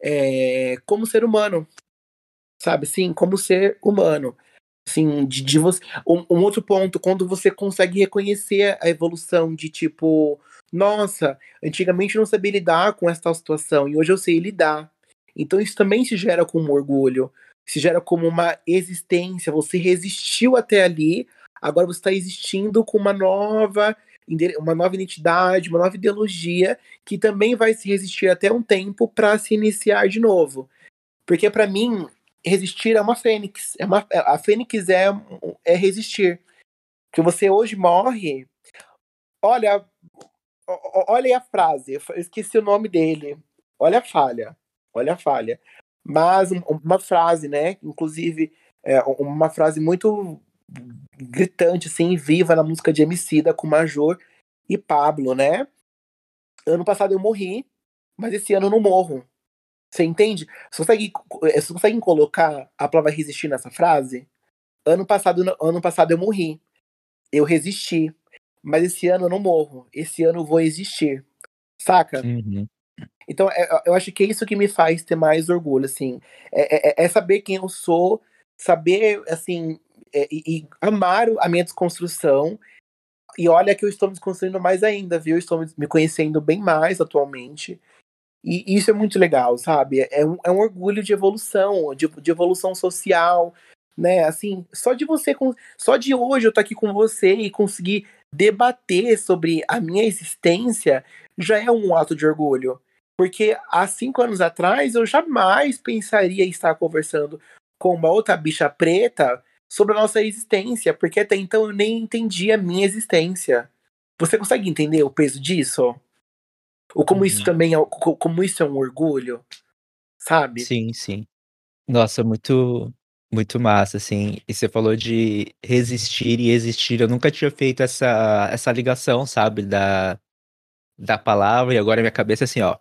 é, como ser humano, sabe? Sim, como ser humano. Assim, de, de você. Um, um outro ponto, quando você consegue reconhecer a evolução de tipo, nossa, antigamente eu não sabia lidar com essa tal situação e hoje eu sei lidar. Então isso também se gera como orgulho, se gera como uma existência. Você resistiu até ali, agora você está existindo com uma nova, ide- uma nova identidade, uma nova ideologia que também vai se resistir até um tempo para se iniciar de novo. Porque pra mim, resistir é uma fênix. É uma, a fênix é, é resistir. Que você hoje morre. Olha, o- o- olha aí a frase. Eu esqueci o nome dele. Olha a falha. Olha a falha. Mas um- uma frase, né? Inclusive, é uma frase muito gritante, assim, viva na música de Emicida com Major e Pablo, né? Ano passado eu morri, mas esse ano eu não morro. Você entende? Você consegue, eh, você consegue colocar a palavra resistir nessa frase? Ano passado, ano passado eu morri. Eu resisti. Mas esse ano eu não morro. Esse ano eu vou existir. Saca? Uhum. Então, é- eu acho que é isso que me faz ter mais orgulho, assim. É, é- é saber quem eu sou, saber, assim, é, e, e amar a minha desconstrução. E olha que eu estou me desconstruindo mais ainda, viu? Eu estou me me conhecendo bem mais atualmente. E isso é muito legal, sabe? É um, é um orgulho de evolução, de, de evolução social, né? Assim, só de você, com- só de hoje eu estar aqui com você e conseguir debater sobre a minha existência já é um ato de orgulho. Porque há cinco anos atrás eu jamais pensaria em estar conversando com uma outra bicha preta sobre a nossa existência, porque até então eu nem entendia a minha existência. Você consegue entender o peso disso? Ou como isso Uhum. também é, co- como isso é um orgulho, sabe? Sim, sim. Nossa, muito, muito massa, assim. E você falou de resistir e existir. Eu nunca tinha feito essa, essa ligação, sabe, da, da palavra, e agora minha cabeça é assim, ó.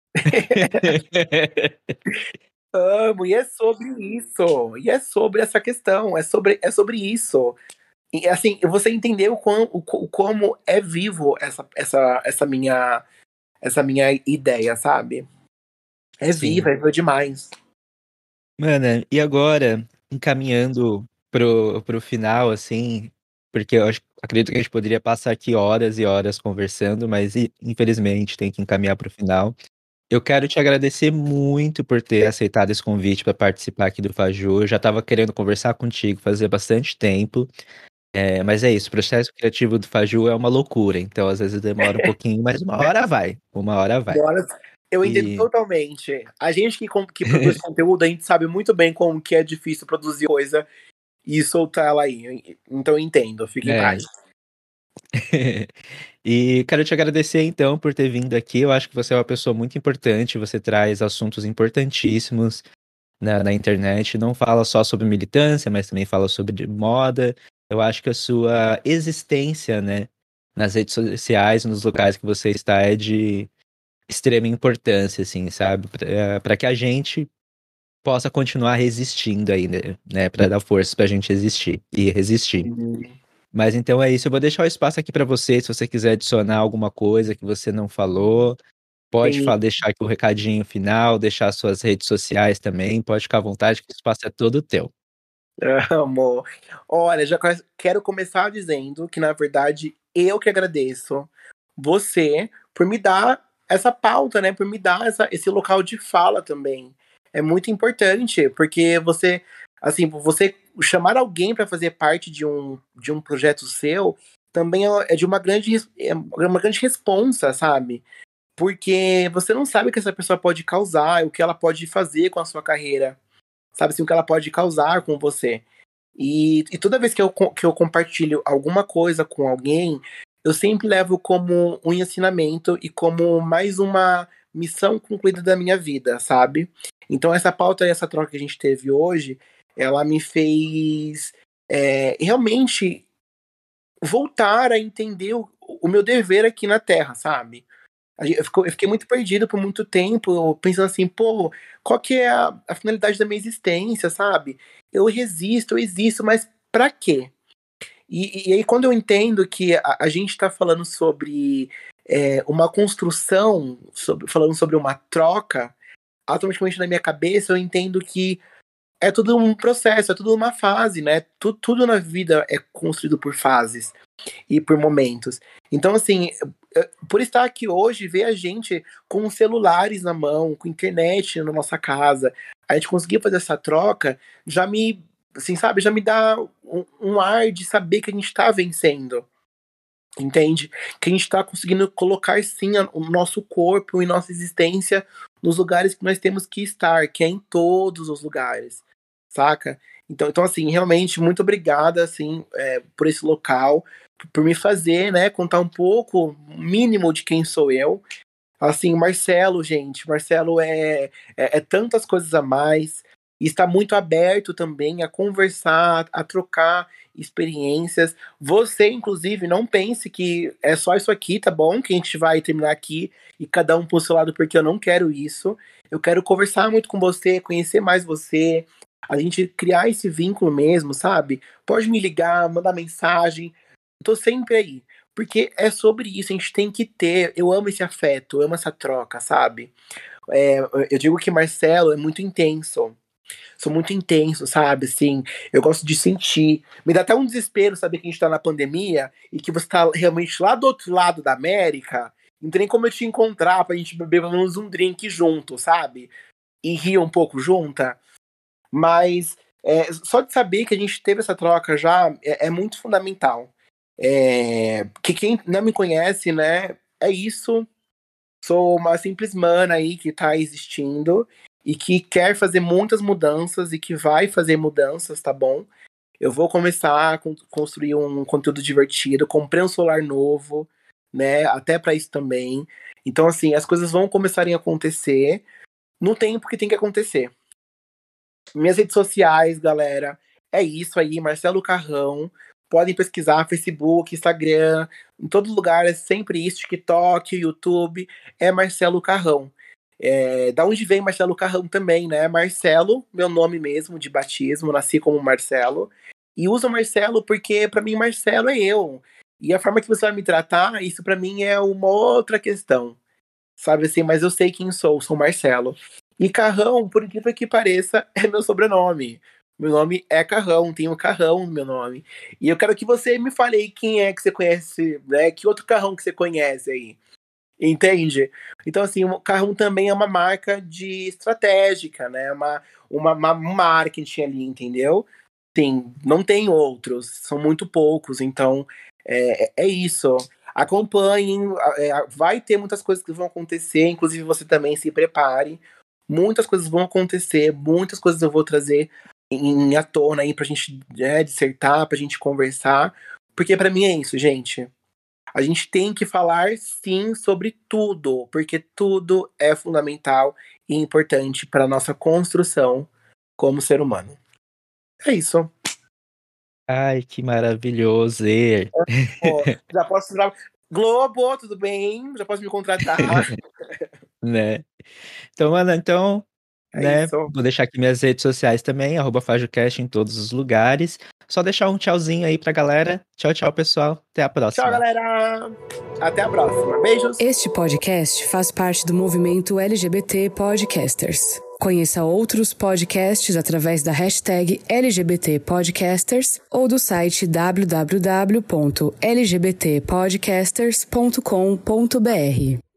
Amo, e é sobre isso. E é sobre essa questão, é sobre, é sobre isso. E assim, você entendeu o, quão, o, co- como é vivo essa, essa, essa minha essa minha ideia, sabe? É viva, Sim. é viva demais. Mana, e agora, encaminhando pro, pro final, assim, porque eu acho, acredito que a gente poderia passar aqui horas e horas conversando, mas i- infelizmente tem que encaminhar pro final. Eu quero te agradecer muito por ter aceitado esse convite para participar aqui do Faju. Eu já estava querendo conversar contigo fazia bastante tempo, é, mas é isso, o processo criativo do Faju é uma loucura, então às vezes demora um pouquinho, mas uma hora vai, uma hora vai. Bora. Eu entendo E totalmente. A gente que, com- que produz conteúdo, a gente sabe muito bem como que é difícil produzir coisa e soltar ela aí. Então eu entendo, fique em é. paz. E quero te agradecer então por ter vindo aqui. Eu acho que você é uma pessoa muito importante, você traz assuntos importantíssimos na, na internet. Não fala só sobre militância, mas também fala sobre moda. Eu acho que a sua existência, né, nas redes sociais, nos locais que você está, é de extrema importância, assim, sabe? Para que a gente possa continuar resistindo ainda, né? Para dar força para a gente existir e resistir. Sim. Mas então é isso, eu vou deixar o espaço aqui para você, se você quiser adicionar alguma coisa que você não falou, pode Sim. fa- deixar aqui o recadinho final, deixar suas redes sociais também, pode ficar à vontade que o espaço é todo teu. Amo. Olha, já quase- quero começar dizendo que, na verdade, eu que agradeço você por me dar essa pauta, né? Por me dar essa- esse local de fala também. É muito importante, porque você, assim, você chamar alguém para fazer parte de um, de um projeto seu também é é de uma grande, res- é uma grande responsa, sabe? Porque você não sabe o que essa pessoa pode causar, o que ela pode fazer com a sua carreira, sabe assim, o que ela pode causar com você. E, e toda vez que eu, co- que eu compartilho alguma coisa com alguém, eu sempre levo como um ensinamento e como mais uma missão concluída da minha vida, sabe? Então essa pauta e essa troca que a gente teve hoje, ela me fez é, realmente voltar a entender o, o meu dever aqui na Terra, sabe? A gen- Eu fico- eu fiquei muito perdido por muito tempo, pensando assim, pô, qual que é a, a finalidade da minha existência, sabe? Eu resisto, eu existo, mas pra quê? E, e aí, quando eu entendo que a, a gente tá falando sobre é, uma construção, sobre- falando sobre uma troca, automaticamente na minha cabeça eu entendo que é tudo um processo, é tudo uma fase, né? Tu- tudo na vida é construído por fases e por momentos. Então, assim, eh, por estar aqui hoje, ver a gente com celulares na mão, com internet na nossa casa, a gente conseguir fazer essa troca, já me, assim, sabe, já me dá um, um ar de saber que a gente tá vencendo, entende? Que a gente tá conseguindo colocar, sim, a- o nosso corpo e nossa existência nos lugares que nós temos que estar, que é em todos os lugares, saca? Então, então assim, realmente, muito obrigada, assim, é, por esse local, por me fazer, né, contar um pouco, o mínimo de quem sou eu. Assim, Marcelo, gente, Marcelo é, é, é tantas coisas a mais, e está muito aberto também a conversar, a trocar experiências. Você, inclusive, não pense que é só isso aqui, tá bom? Que a gente vai terminar aqui e cada um pro seu lado, porque eu não quero isso. Eu quero conversar muito com você, conhecer mais você, a gente criar esse vínculo mesmo, sabe? Pode me ligar, mandar mensagem, eu tô sempre aí. Porque é sobre isso, a gente tem que ter. Eu amo esse afeto, eu amo essa troca, sabe? É, eu digo que Marcelo é muito intenso. Sou muito intenso, sabe? Assim, eu gosto de sentir. Me dá até um desespero saber que a gente tá na pandemia e que você tá realmente lá do outro lado da América. Não tem nem como eu te encontrar pra gente beber pelo menos um drink junto, sabe? E rir um pouco junta. Mas é, só de saber que a gente teve essa troca já é, é muito fundamental. É, que quem não me conhece, né, é isso. Sou uma simples mana aí que tá existindo e que quer fazer muitas mudanças e que vai fazer mudanças, tá bom? Eu vou começar a con- construir um conteúdo divertido, comprei um celular novo, né, até pra isso também. Então, assim, as coisas vão começarem a acontecer no tempo que tem que acontecer. Minhas redes sociais, galera, é isso aí, Marcelo Carrão. Podem pesquisar Facebook, Instagram, em todo lugar é sempre isso, TikTok, YouTube, é Marcelo Carrão. É, da onde vem Marcelo Carrão também, né? Marcelo, meu nome mesmo de batismo, nasci como Marcelo. E uso Marcelo porque pra mim Marcelo é eu. E a forma que você vai me tratar, isso pra mim é uma outra questão. Sabe assim, mas eu sei quem sou, sou Marcelo. E Carrão, por incrível que pareça, é meu sobrenome. Meu nome é Carrão, tem um Carrão no meu nome. E eu quero que você me fale aí quem é que você conhece, né? Que outro Carrão que você conhece aí. Entende? Então, assim, o Carrão também é uma marca de estratégica, né? Uma, uma, uma um marketing ali, entendeu? Sim, não tem outros, são muito poucos, então é, é isso. Acompanhem, é, vai ter muitas coisas que vão acontecer, inclusive você também se prepare. Muitas coisas vão acontecer, muitas coisas eu vou trazer em, à tona aí pra gente é, dissertar, pra gente conversar, porque pra mim é isso, gente. A gente tem que falar sim sobre tudo, porque tudo é fundamental e importante para nossa construção como ser humano. É isso. Ai, que maravilhoso. E, Pô, já posso tra- Globo, tudo bem? Já posso me contratar. né? Então, mano, então, É né, isso. vou deixar aqui minhas redes sociais também, arroba FajoCast em todos os lugares. Só deixar um tchauzinho aí pra galera. Tchau, tchau, pessoal. Até a Tchau, próxima. galera. Até a próxima. Beijos. Este podcast faz parte do movimento L G B T Podcasters. Conheça outros podcasts através da hashtag L G B T Podcasters ou do site w w w ponto l g b t podcasters ponto com ponto b r.